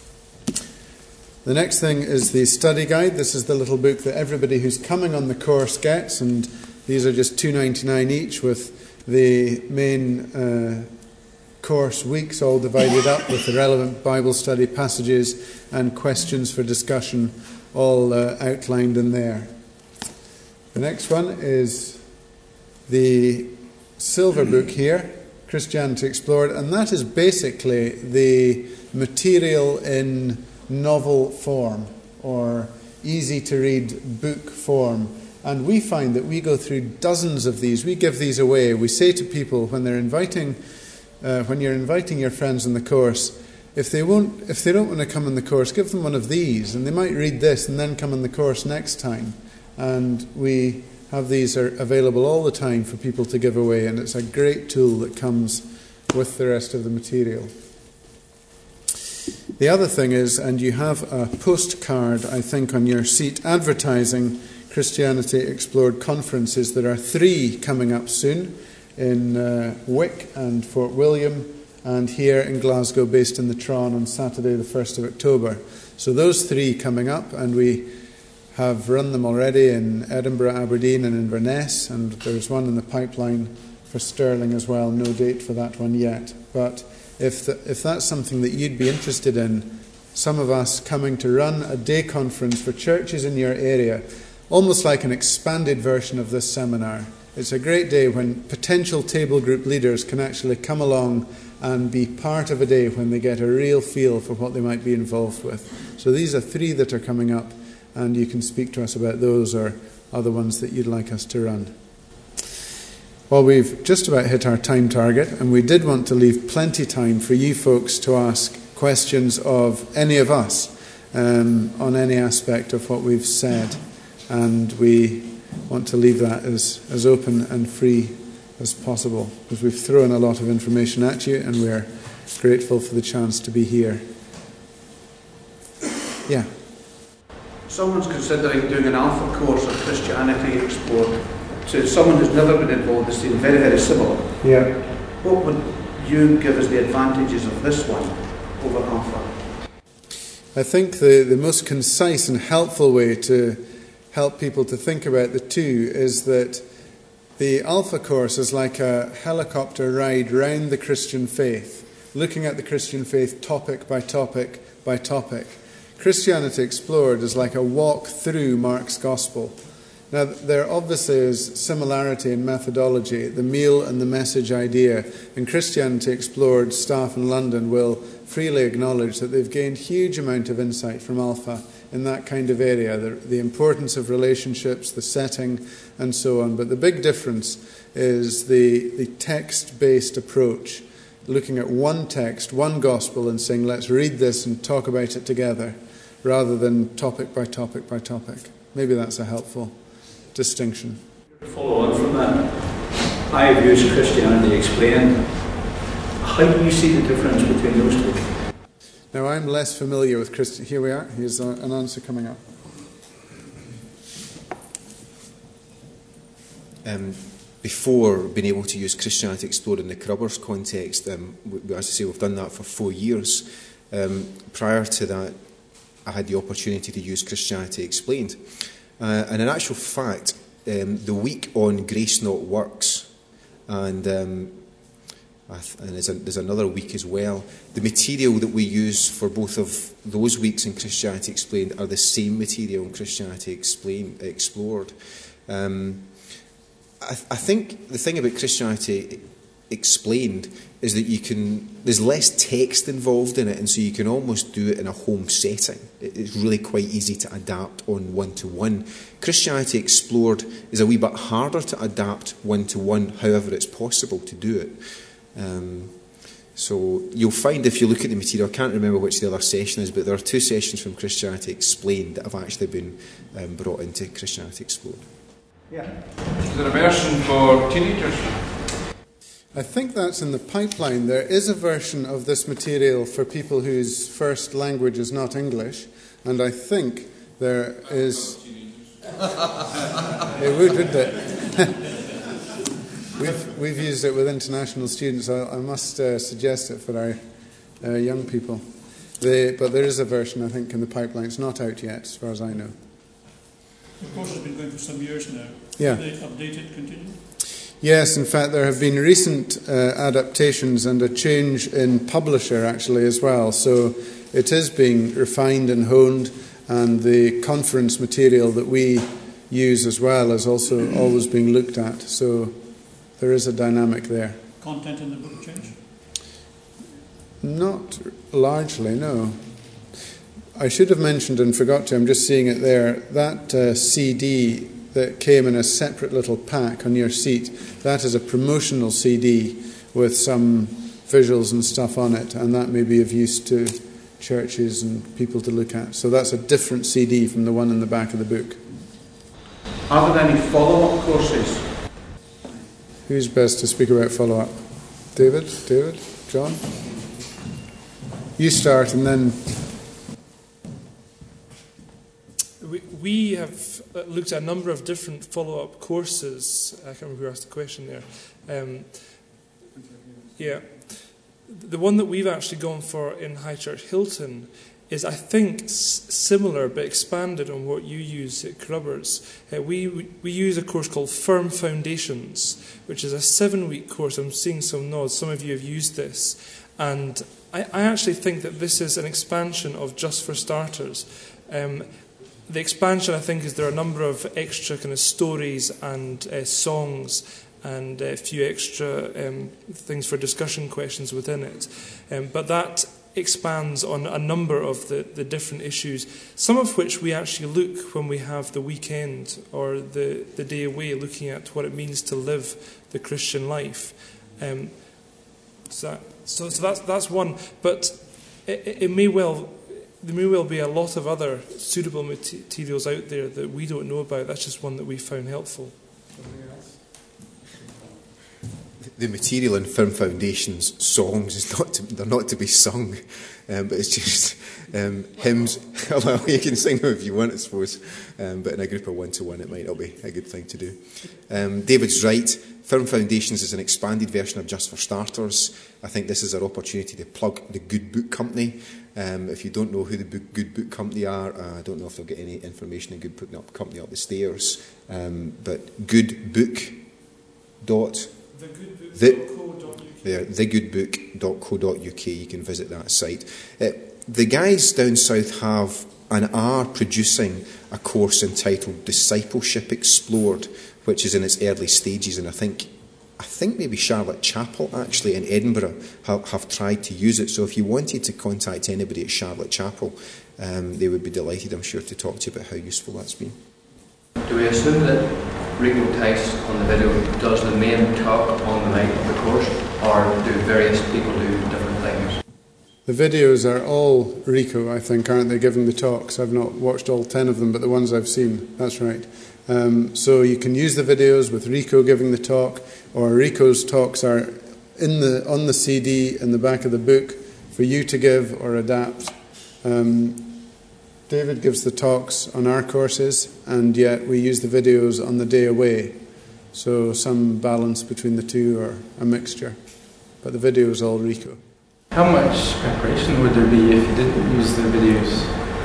The next thing is the study guide. This is the little book that everybody who's coming on the course gets, and these are just $2.99 each, with the main course weeks all divided up with the relevant Bible study passages and questions for discussion all outlined in there. The next one is the silver book here, Christianity Explored, and that is basically the material in novel form or easy to read book form. And we find that we go through dozens of these. We give these away. We say to people when you're inviting your friends in the course, if they don't want to come in the course, give them one of these, and they might read this and then come in the course next time. And we have these are available all the time for people to give away, and it's a great tool that comes with the rest of the material. The other thing is, and you have a postcard, I think, on your seat advertising Christianity Explored conferences. There are 3 coming up soon in Wick and Fort William, and here in Glasgow, based in the Tron, on Saturday the 1st of October. So those 3 coming up, and we have run them already in Edinburgh, Aberdeen and Inverness, and there's one in the pipeline for Stirling as well. No date for that one yet. But if that's something that you'd be interested in, some of us coming to run a day conference for churches in your area, almost like an expanded version of this seminar. It's a great day when potential table group leaders can actually come along and be part of a day when they get a real feel for what they might be involved with. So these are 3 that are coming up, and you can speak to us about those or other ones that you'd like us to run. Well, we've just about hit our time target, and we did want to leave plenty time for you folks to ask questions of any of us on any aspect of what we've said, and we want to leave that as open and free as possible, because we've thrown a lot of information at you, and we're grateful for the chance to be here. Yeah. Someone's considering doing an Alpha course on Christianity Explored. To someone who's never been involved, it's been very, very similar. Yeah. What would you give as the advantages of this one over Alpha? I think the most concise and helpful way to help people to think about the two is that the Alpha course is like a helicopter ride round the Christian faith, looking at the Christian faith topic by topic by topic. Christianity Explored is like a walk through Mark's Gospel. Now, there obviously is similarity in methodology, the meal and the message idea. In Christianity Explored, staff in London will freely acknowledge that they've gained huge amount of insight from Alpha in that kind of area, the importance of relationships, the setting, and so on. But the big difference is the text-based approach, looking at one text, one gospel, and saying, let's read this and talk about it together, rather than topic by topic by topic. Maybe that's a helpful distinction. Follow on from that, I have used Christianity Explained. How do you see the difference between those two? Now, I'm less familiar with Christianity. Here we are. Here's an answer coming up. Before being able to use Christianity Explored in the Crubbers context, as I say, we've done that for 4 years. Prior to that, I had the opportunity to use Christianity Explained. And in actual fact, the week on Grace Not Works, and there's another week as well, the material that we use for both of those weeks in Christianity Explained are the same material in Christianity Explored. I think the thing about Christianity Explained is that there's less text involved in it, and so you can almost do it in a home setting. It's really quite easy to adapt on one-to-one. Christianity Explored is a wee bit harder to adapt one-to-one, however it's possible to do it. So you'll find, if you look at the material, I can't remember which the other session is, but there are 2 sessions from Christianity Explained that have actually been brought into Christianity Explored. Yeah. Is there a version for teenagers? I think that's in the pipeline. There is a version of this material for people whose first language is not English, and I think there is... It would, wouldn't it? We've used it with international students. I must suggest it for our young people. But there is a version, I think, in the pipeline. It's not out yet, as far as I know. The course has been going for some years now. Yeah. Do they update it, continue? Yes, in fact, there have been recent adaptations and a change in publisher, actually, as well. So it is being refined and honed, and the conference material that we use as well is also always being looked at. So there is a dynamic there. Content in the book change? Not largely, no. I should have mentioned and forgot to, I'm just seeing it there, that CD that came in a separate little pack on your seat, that is a promotional CD with some visuals and stuff on it, and that may be of use to churches and people to look at. So that's a different CD from the one in the back of the book. Are there any follow-up courses? Who's best to speak about follow-up? David? John? You start and then... we have looked at a number of different follow-up courses. I can't remember who asked the question there. The one that we've actually gone for in High Church Hilton is, I think, similar but expanded on what you use at Grubbers. We use a course called Firm Foundations, which is a 7-week course. I'm seeing some nods. Some of you have used this. And I actually think that this is an expansion of Just for Starters. The expansion, I think, is there are a number of extra kind of stories and songs and a few extra things for discussion questions within it. But that expands on a number of the different issues, some of which we actually look when we have the weekend or the day away, looking at what it means to live the Christian life. So that's one. But there may well be a lot of other suitable materials out there that we don't know about. That's just one that we found helpful. The material in Firm Foundations songs they're not to be sung, but it's just hymns. Well, you can sing them if you want, I suppose, but in a group of 1-to-1 it might not be a good thing to do. David's right. Firm Foundations is an expanded version of Just for Starters. I think this is our opportunity to plug the Good Book Company. If you don't know who the Good Book Company are, I don't know if they'll get any information on Good Book Company up the stairs, but thegoodbook.co.uk. You can visit that site. The guys down south have and are producing a course entitled Discipleship Explored, which is in its early stages, and I think maybe Charlotte Chapel actually in Edinburgh have tried to use it. So if you wanted to contact anybody at Charlotte Chapel, they would be delighted, I'm sure, to talk to you about how useful that's been. Do we assume that Rico Tice on the video does the main talk on the night of the course, or do various people do different things? The videos are all Rico, I think, aren't they, giving the talks? I've not watched all 10 of them, but the ones I've seen, that's right. So you can use the videos with Rico giving the talk, or Rico's talks are on the CD in the back of the book for you to give or adapt. David gives the talks on our courses, and yet we use the videos on the day away. So some balance between the two, or a mixture. But the video is all Rico. How much preparation would there be if you didn't use the videos?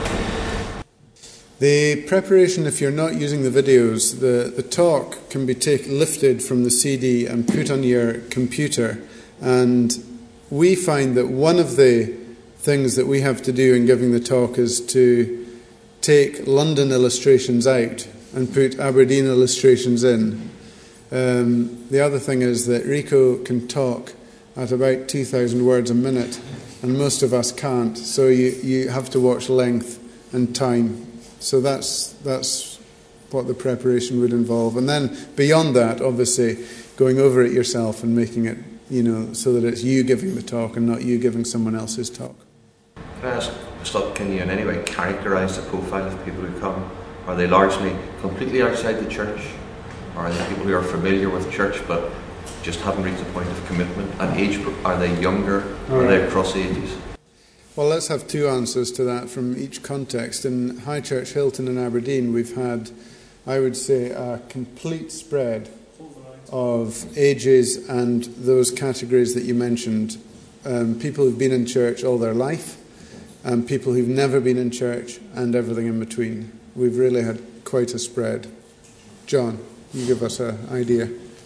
The preparation, if you're not using the videos, the talk can be lifted from the CD and put on your computer. And we find that one of the things that we have to do in giving the talk is to take London illustrations out and put Aberdeen illustrations in. The other thing is that Rico can talk at about 2,000 words a minute, and most of us can't. So you have to watch length and time. So that's what the preparation would involve. And then beyond that, obviously, going over it yourself and making it, so that it's you giving the talk and not you giving someone else's talk. Can I ask, can you in any way characterise the profile of people who come? Are they largely completely outside the church? Or are they people who are familiar with church but just haven't reached the point of commitment? And age, are they younger? Are they across ages? Well, let's have two answers to that from each context. In High Church Hilton in Aberdeen, we've had, I would say, a complete spread of ages and those categories that you mentioned. People who've been in church all their life, and people who've never been in church, and everything in between. We've really had quite a spread. John, you give us an idea.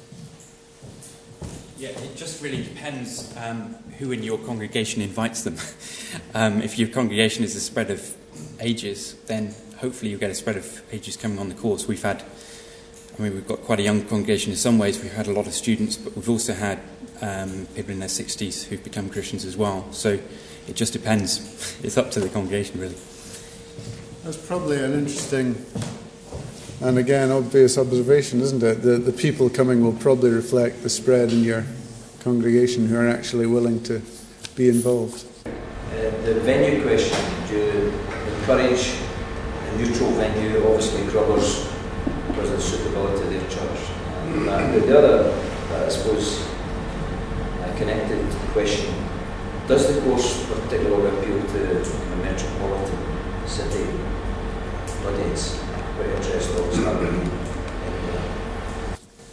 Yeah, it just really depends who in your congregation invites them. If your congregation is a spread of ages, then hopefully you get a spread of ages coming on the course. We've got quite a young congregation in some ways. We've had a lot of students, but we've also had people in their 60s who've become Christians as well. So it just depends. It's up to the congregation, really. That's probably an interesting and, again, obvious observation, isn't it? The people coming will probably reflect the spread in your congregation who are actually willing to be involved. The venue question, do you encourage a neutral venue? Obviously, Grubbers, because of the suitability of their church. And the other, I suppose, connected question, does the course particularly appeal to a metropolitan city audience?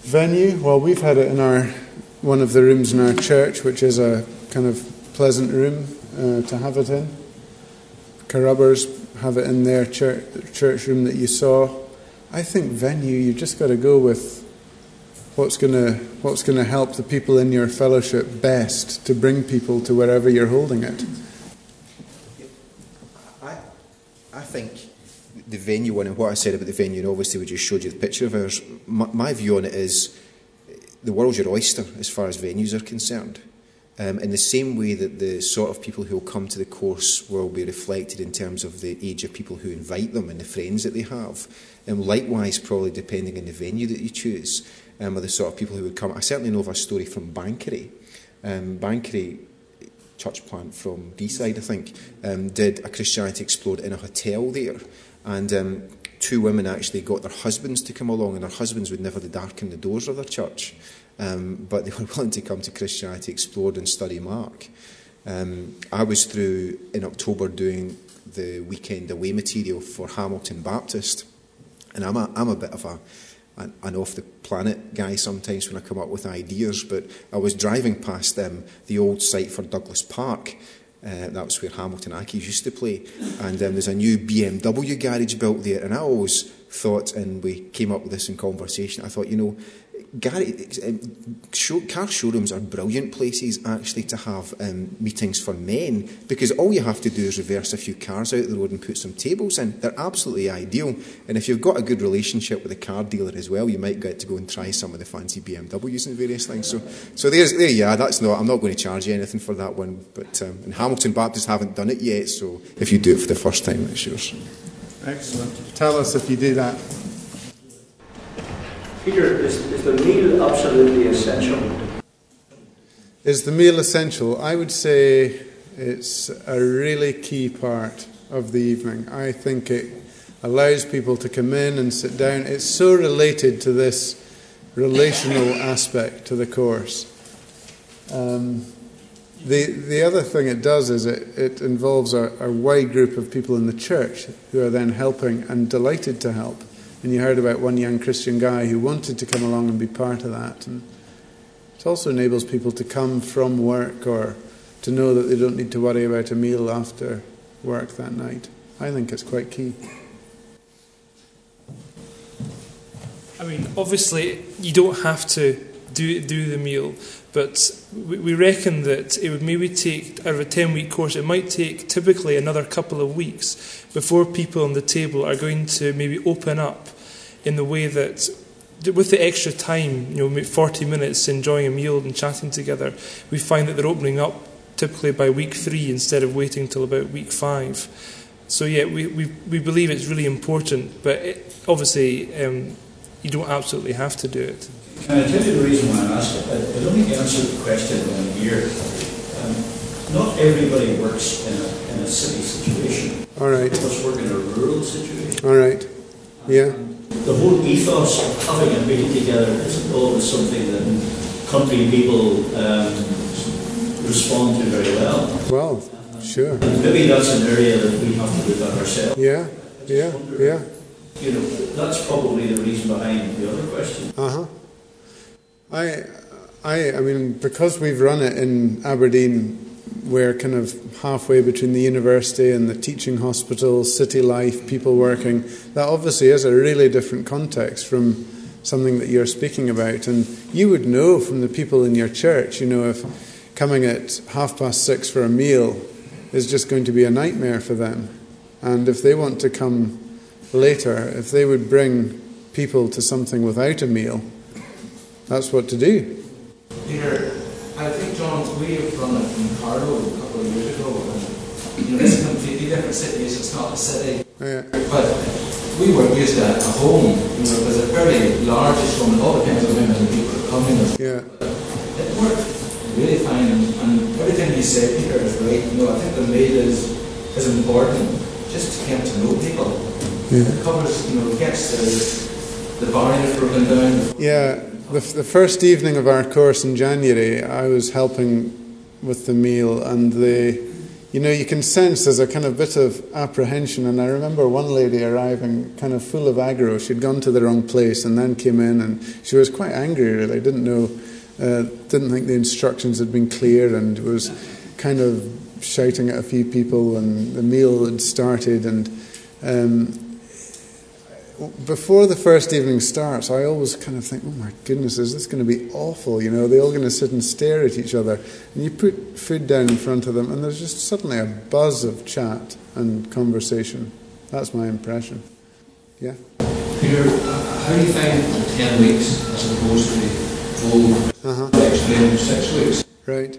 Venue, well, we've had it in one of the rooms in our church, which is a kind of pleasant room to have it in. Carrubbers have it in their church room that you saw. I think venue, you've just got to go with what's going to help the people in your fellowship best to bring people to wherever you're holding it. I think the venue one, and what I said about the venue, and obviously we just showed you the picture of ours, my view on it is the world's your oyster as far as venues are concerned. In the same way that the sort of people who will come to the course will be reflected in terms of the age of people who invite them and the friends that they have. Likewise, probably depending on the venue that you choose, are the sort of people who would come. I certainly know of a story from Bankery. Bankery, church plant from D-side, I think, did a Christianity Explored in a hotel there. And 2 women actually got their husbands to come along, and their husbands would never darken the doors of their church. But they were willing to come to Christianity Explored and study Mark. I was through in October doing the weekend away material for Hamilton Baptist, and I'm a bit of an off-the-planet guy sometimes when I come up with ideas, but I was driving past the old site for Douglas Park. That was where Hamilton Accies used to play, and there's a new BMW garage built there, and I always thought, and we came up with this in conversation, I thought, car showrooms are brilliant places actually to have meetings for men, because all you have to do is reverse a few cars out the road and put some tables in. They're absolutely ideal, and if you've got a good relationship with a car dealer as well, you might get to go and try some of the fancy BMWs and various things. So there I'm not going to charge you anything for that one, but and Hamilton Baptist haven't done it yet, so if you do it for the first time, it's yours. Excellent. Tell us if you do that. Peter, is the meal absolutely essential? Is the meal essential? I would say it's a really key part of the evening. I think it allows people to come in and sit down. It's so related to this relational aspect to the course. The other thing it does is it involves a wide group of people in the church who are then helping and delighted to help. And you heard about one young Christian guy who wanted to come along and be part of that. And it also enables people to come from work or to know that they don't need to worry about a meal after work that night. I think it's quite key. I mean, obviously, you don't have to do the meal, but we reckon that it would maybe take, out of a 10-week course, it might take typically another couple of weeks before people on the table are going to maybe open up in the way that, with the extra time, 40 minutes enjoying a meal and chatting together, we find that they're opening up typically by week 3 instead of waiting till about week 5. So yeah, we believe it's really important, but obviously you don't absolutely have to do it. Can I tell you the reason why I asked it? I don't think you answered the question in here. Not everybody works in a city situation. All right. Most of us work in a rural situation. All right. Yeah. The whole ethos of having a meal together isn't always something that country people respond to very well. Well, sure. And maybe that's an area that we have to look at ourselves. Yeah. That's probably the reason behind the other question. I mean, because we've run it in Aberdeen, we're kind of halfway between the university and the teaching hospital, city life, people working. That obviously is a really different context from something that you're speaking about. And you would know from the people in your church, if coming at 6:30 for a meal is just going to be a nightmare for them. And if they want to come later, if they would bring people to something without a meal, that's what to do. Peter, I think, John, we have run it in Carlow a couple of years ago, and it's a completely different city, it's not a city. Yeah. But we were used to a home, it was a very large home, it all depends on how many people are coming. Yeah. It worked really fine, and everything you said, Peter, is right. I think the meal is important, just to get to know people. Yeah. It covers, gets the barriers broken down. Yeah. The first evening of our course in January, I was helping with the meal, and you can sense there's a kind of bit of apprehension. And I remember one lady arriving kind of full of aggro. She'd gone to the wrong place and then came in, and she was quite angry, really. Didn't think the instructions had been clear, and was kind of shouting at a few people, and the meal had started. And before the first evening starts, I always kind of think, oh my goodness, is this going to be awful? They're all going to sit and stare at each other. And you put food down in front of them, and there's just suddenly a buzz of chat and conversation. That's my impression. Yeah? Peter, how do you find the 10 weeks as opposed to the full explained 6 weeks? Right.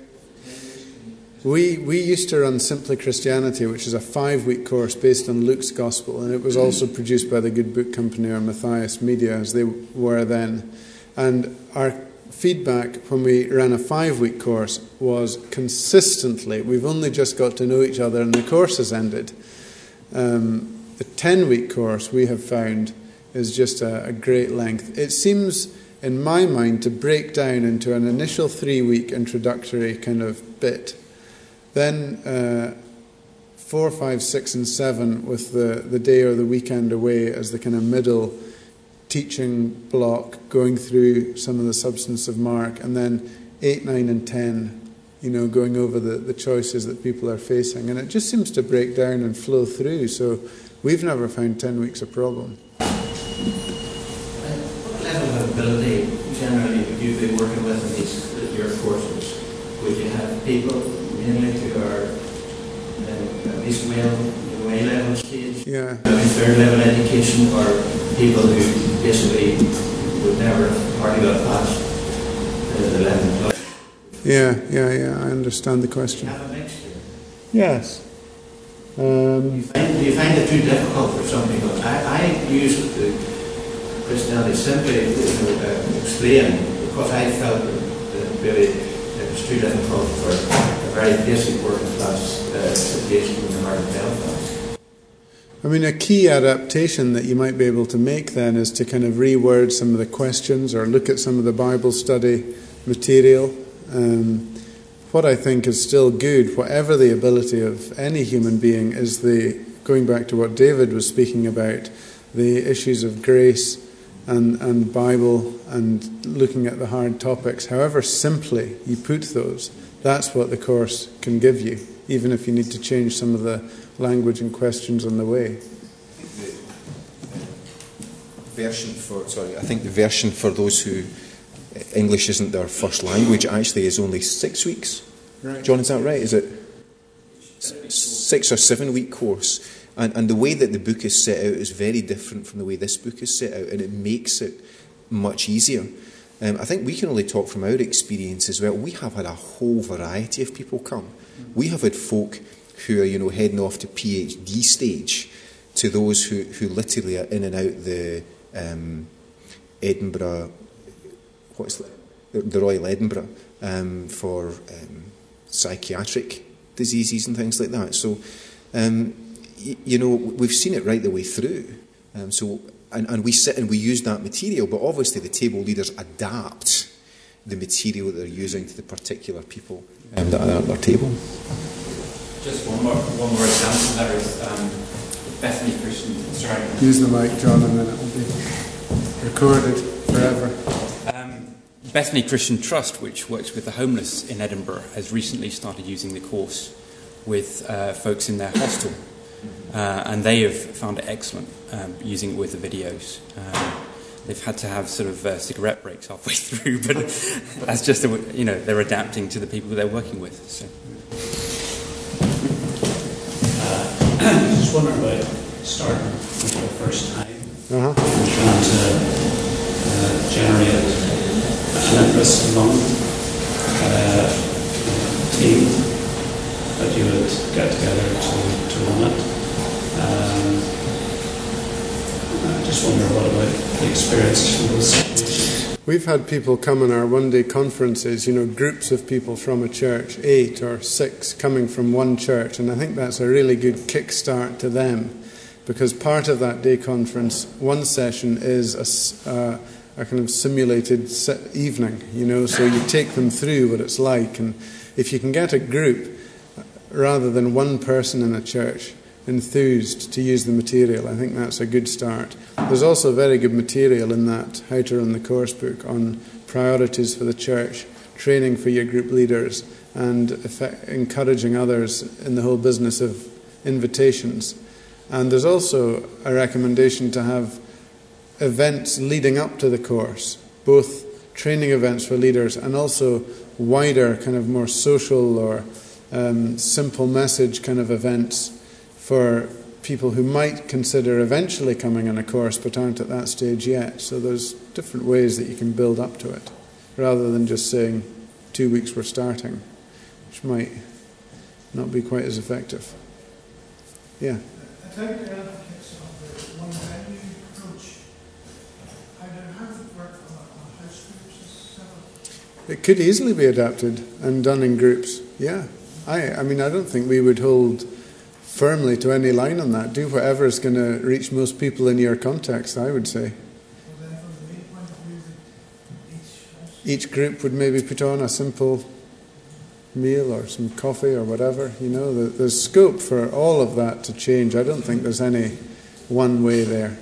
We used to run Simply Christianity, which is a 5-week course based on Luke's Gospel, and it was also produced by the Good Book Company, or Matthias Media, as they were then. And our feedback when we ran a 5-week course was consistently, we've only just got to know each other and the course has ended. The 10-week course, we have found, is just a great length. It seems, in my mind, to break down into an initial 3-week introductory kind of bit. Then 4, 5, 6 and 7 with the day or the weekend away as the kind of middle teaching block, going through some of the substance of Mark, and then 8, 9 and 10, going over the choices that people are facing. And it just seems to break down and flow through. So we've never found 10 weeks a problem. What level of ability generally would you be working with in your courses? Would you have people mainly who are at least A-level stage, third level education, or people who basically would never hardly got past the 11th class? Yeah, I understand the question. Have a mixture. Yes. Do you find it too difficult for some people? I use Christianity simply explain, because I felt that really it was too difficult for a very basic working class situation in the heart of Belfast. I mean, a key adaptation that you might be able to make then is to kind of reword some of the questions or look at some of the Bible study material. What I think is still good, whatever the ability of any human being, is going back to what David was speaking about, the issues of grace and Bible and looking at the hard topics. However simply you put those, that's what the course can give you, even if you need to change some of the language and questions on the way. I think the version for those who English isn't their first language actually is only 6 weeks. Right. John, is that right? Is it 6 or 7 week course? And the way that the book is set out is very different from the way this book is set out, and it makes it much easier. I think we can only talk from our experience as well. We have had a whole variety of people come. We have had folk who are, heading off to PhD stage, to those who literally are in and out the Edinburgh, the Royal Edinburgh, for psychiatric diseases and things like that. So, we've seen it right the way through. And we sit and we use that material, but obviously the table leaders adapt the material that they're using to the particular people that are at their table. Just one more example there is Bethany Christian. Sorry. Use the mic, John, and then it will be recorded forever. Bethany Christian Trust, which works with the homeless in Edinburgh, has recently started using the course with folks in their hostel. And they have found it excellent using it with the videos. They've had to have sort of cigarette breaks halfway through, but that's just, they're adapting to the people they're working with. So. I was just wondering about starting for the first time and trying to generate an interest among the team that you would get together to run it. I just wonder what about the experiences from those situations. We've had people come on our one-day conferences, groups of people from a church, 8 or 6 coming from one church, and I think that's a really good kickstart to them, because part of that day conference, one session is a kind of simulated evening, so you take them through what it's like, and if you can get a group, rather than one person in a church enthused to use the material. I think that's a good start. There's also very good material in that How to Run the Course book on priorities for the church, training for your group leaders, and encouraging others in the whole business of invitations. And there's also a recommendation to have events leading up to the course, both training events for leaders and also wider, kind of more social or simple message kind of events for people who might consider eventually coming on a course but aren't at that stage yet. So there's different ways that you can build up to it, rather than just saying 2 weeks we're starting, which might not be quite as effective. Yeah? I think the advocates of the one venue approach, how does it work on house groups? It could easily be adapted and done in groups, yeah. I mean, I don't think we would hold firmly to any line on that. Do whatever is going to reach most people in your context, I would say. Each group would maybe put on a simple meal or some coffee or whatever. You know, there's scope for all of that to change. I don't think there's any one way there.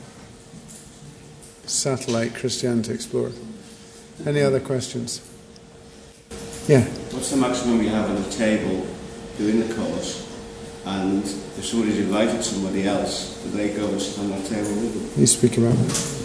Satellite Christianity Explored. Any other questions? Yeah. What's the maximum you have on the table doing the course? And if somebody's invited somebody else, do they go and sit on that table with them? You speak about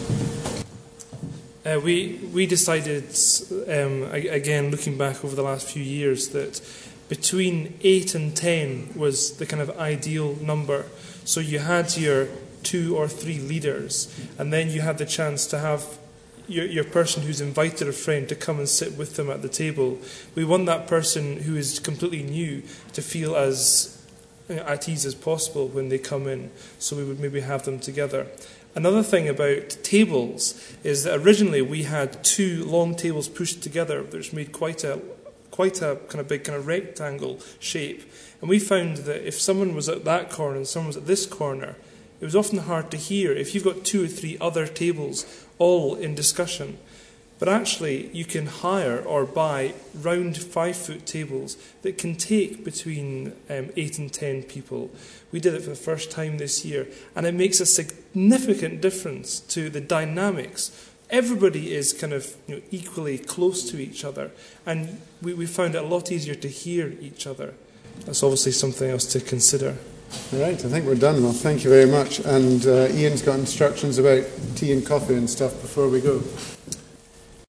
that. We decided, again, looking back over the last few years, that between 8 and 10 was the kind of ideal number. So you had your 2 or 3 leaders, and then you had the chance to have your person who's invited a friend to come and sit with them at the table. We want that person who is completely new to feel as at ease as possible when they come in, so we would maybe have them together. Another thing about tables is that originally we had 2 long tables pushed together, which made quite a kind of big kind of rectangle shape. And we found that if someone was at that corner and someone was at this corner, it was often hard to hear if you've got 2 or 3 other tables all in discussion. But actually, you can hire or buy round 5-foot tables that can take between 8 and 10 people. We did it for the first time this year, and it makes a significant difference to the dynamics. Everybody is kind of equally close to each other, and we found it a lot easier to hear each other. That's obviously something else to consider. All right, I think we're done. Well, thank you very much. And Ian's got instructions about tea and coffee and stuff before we go.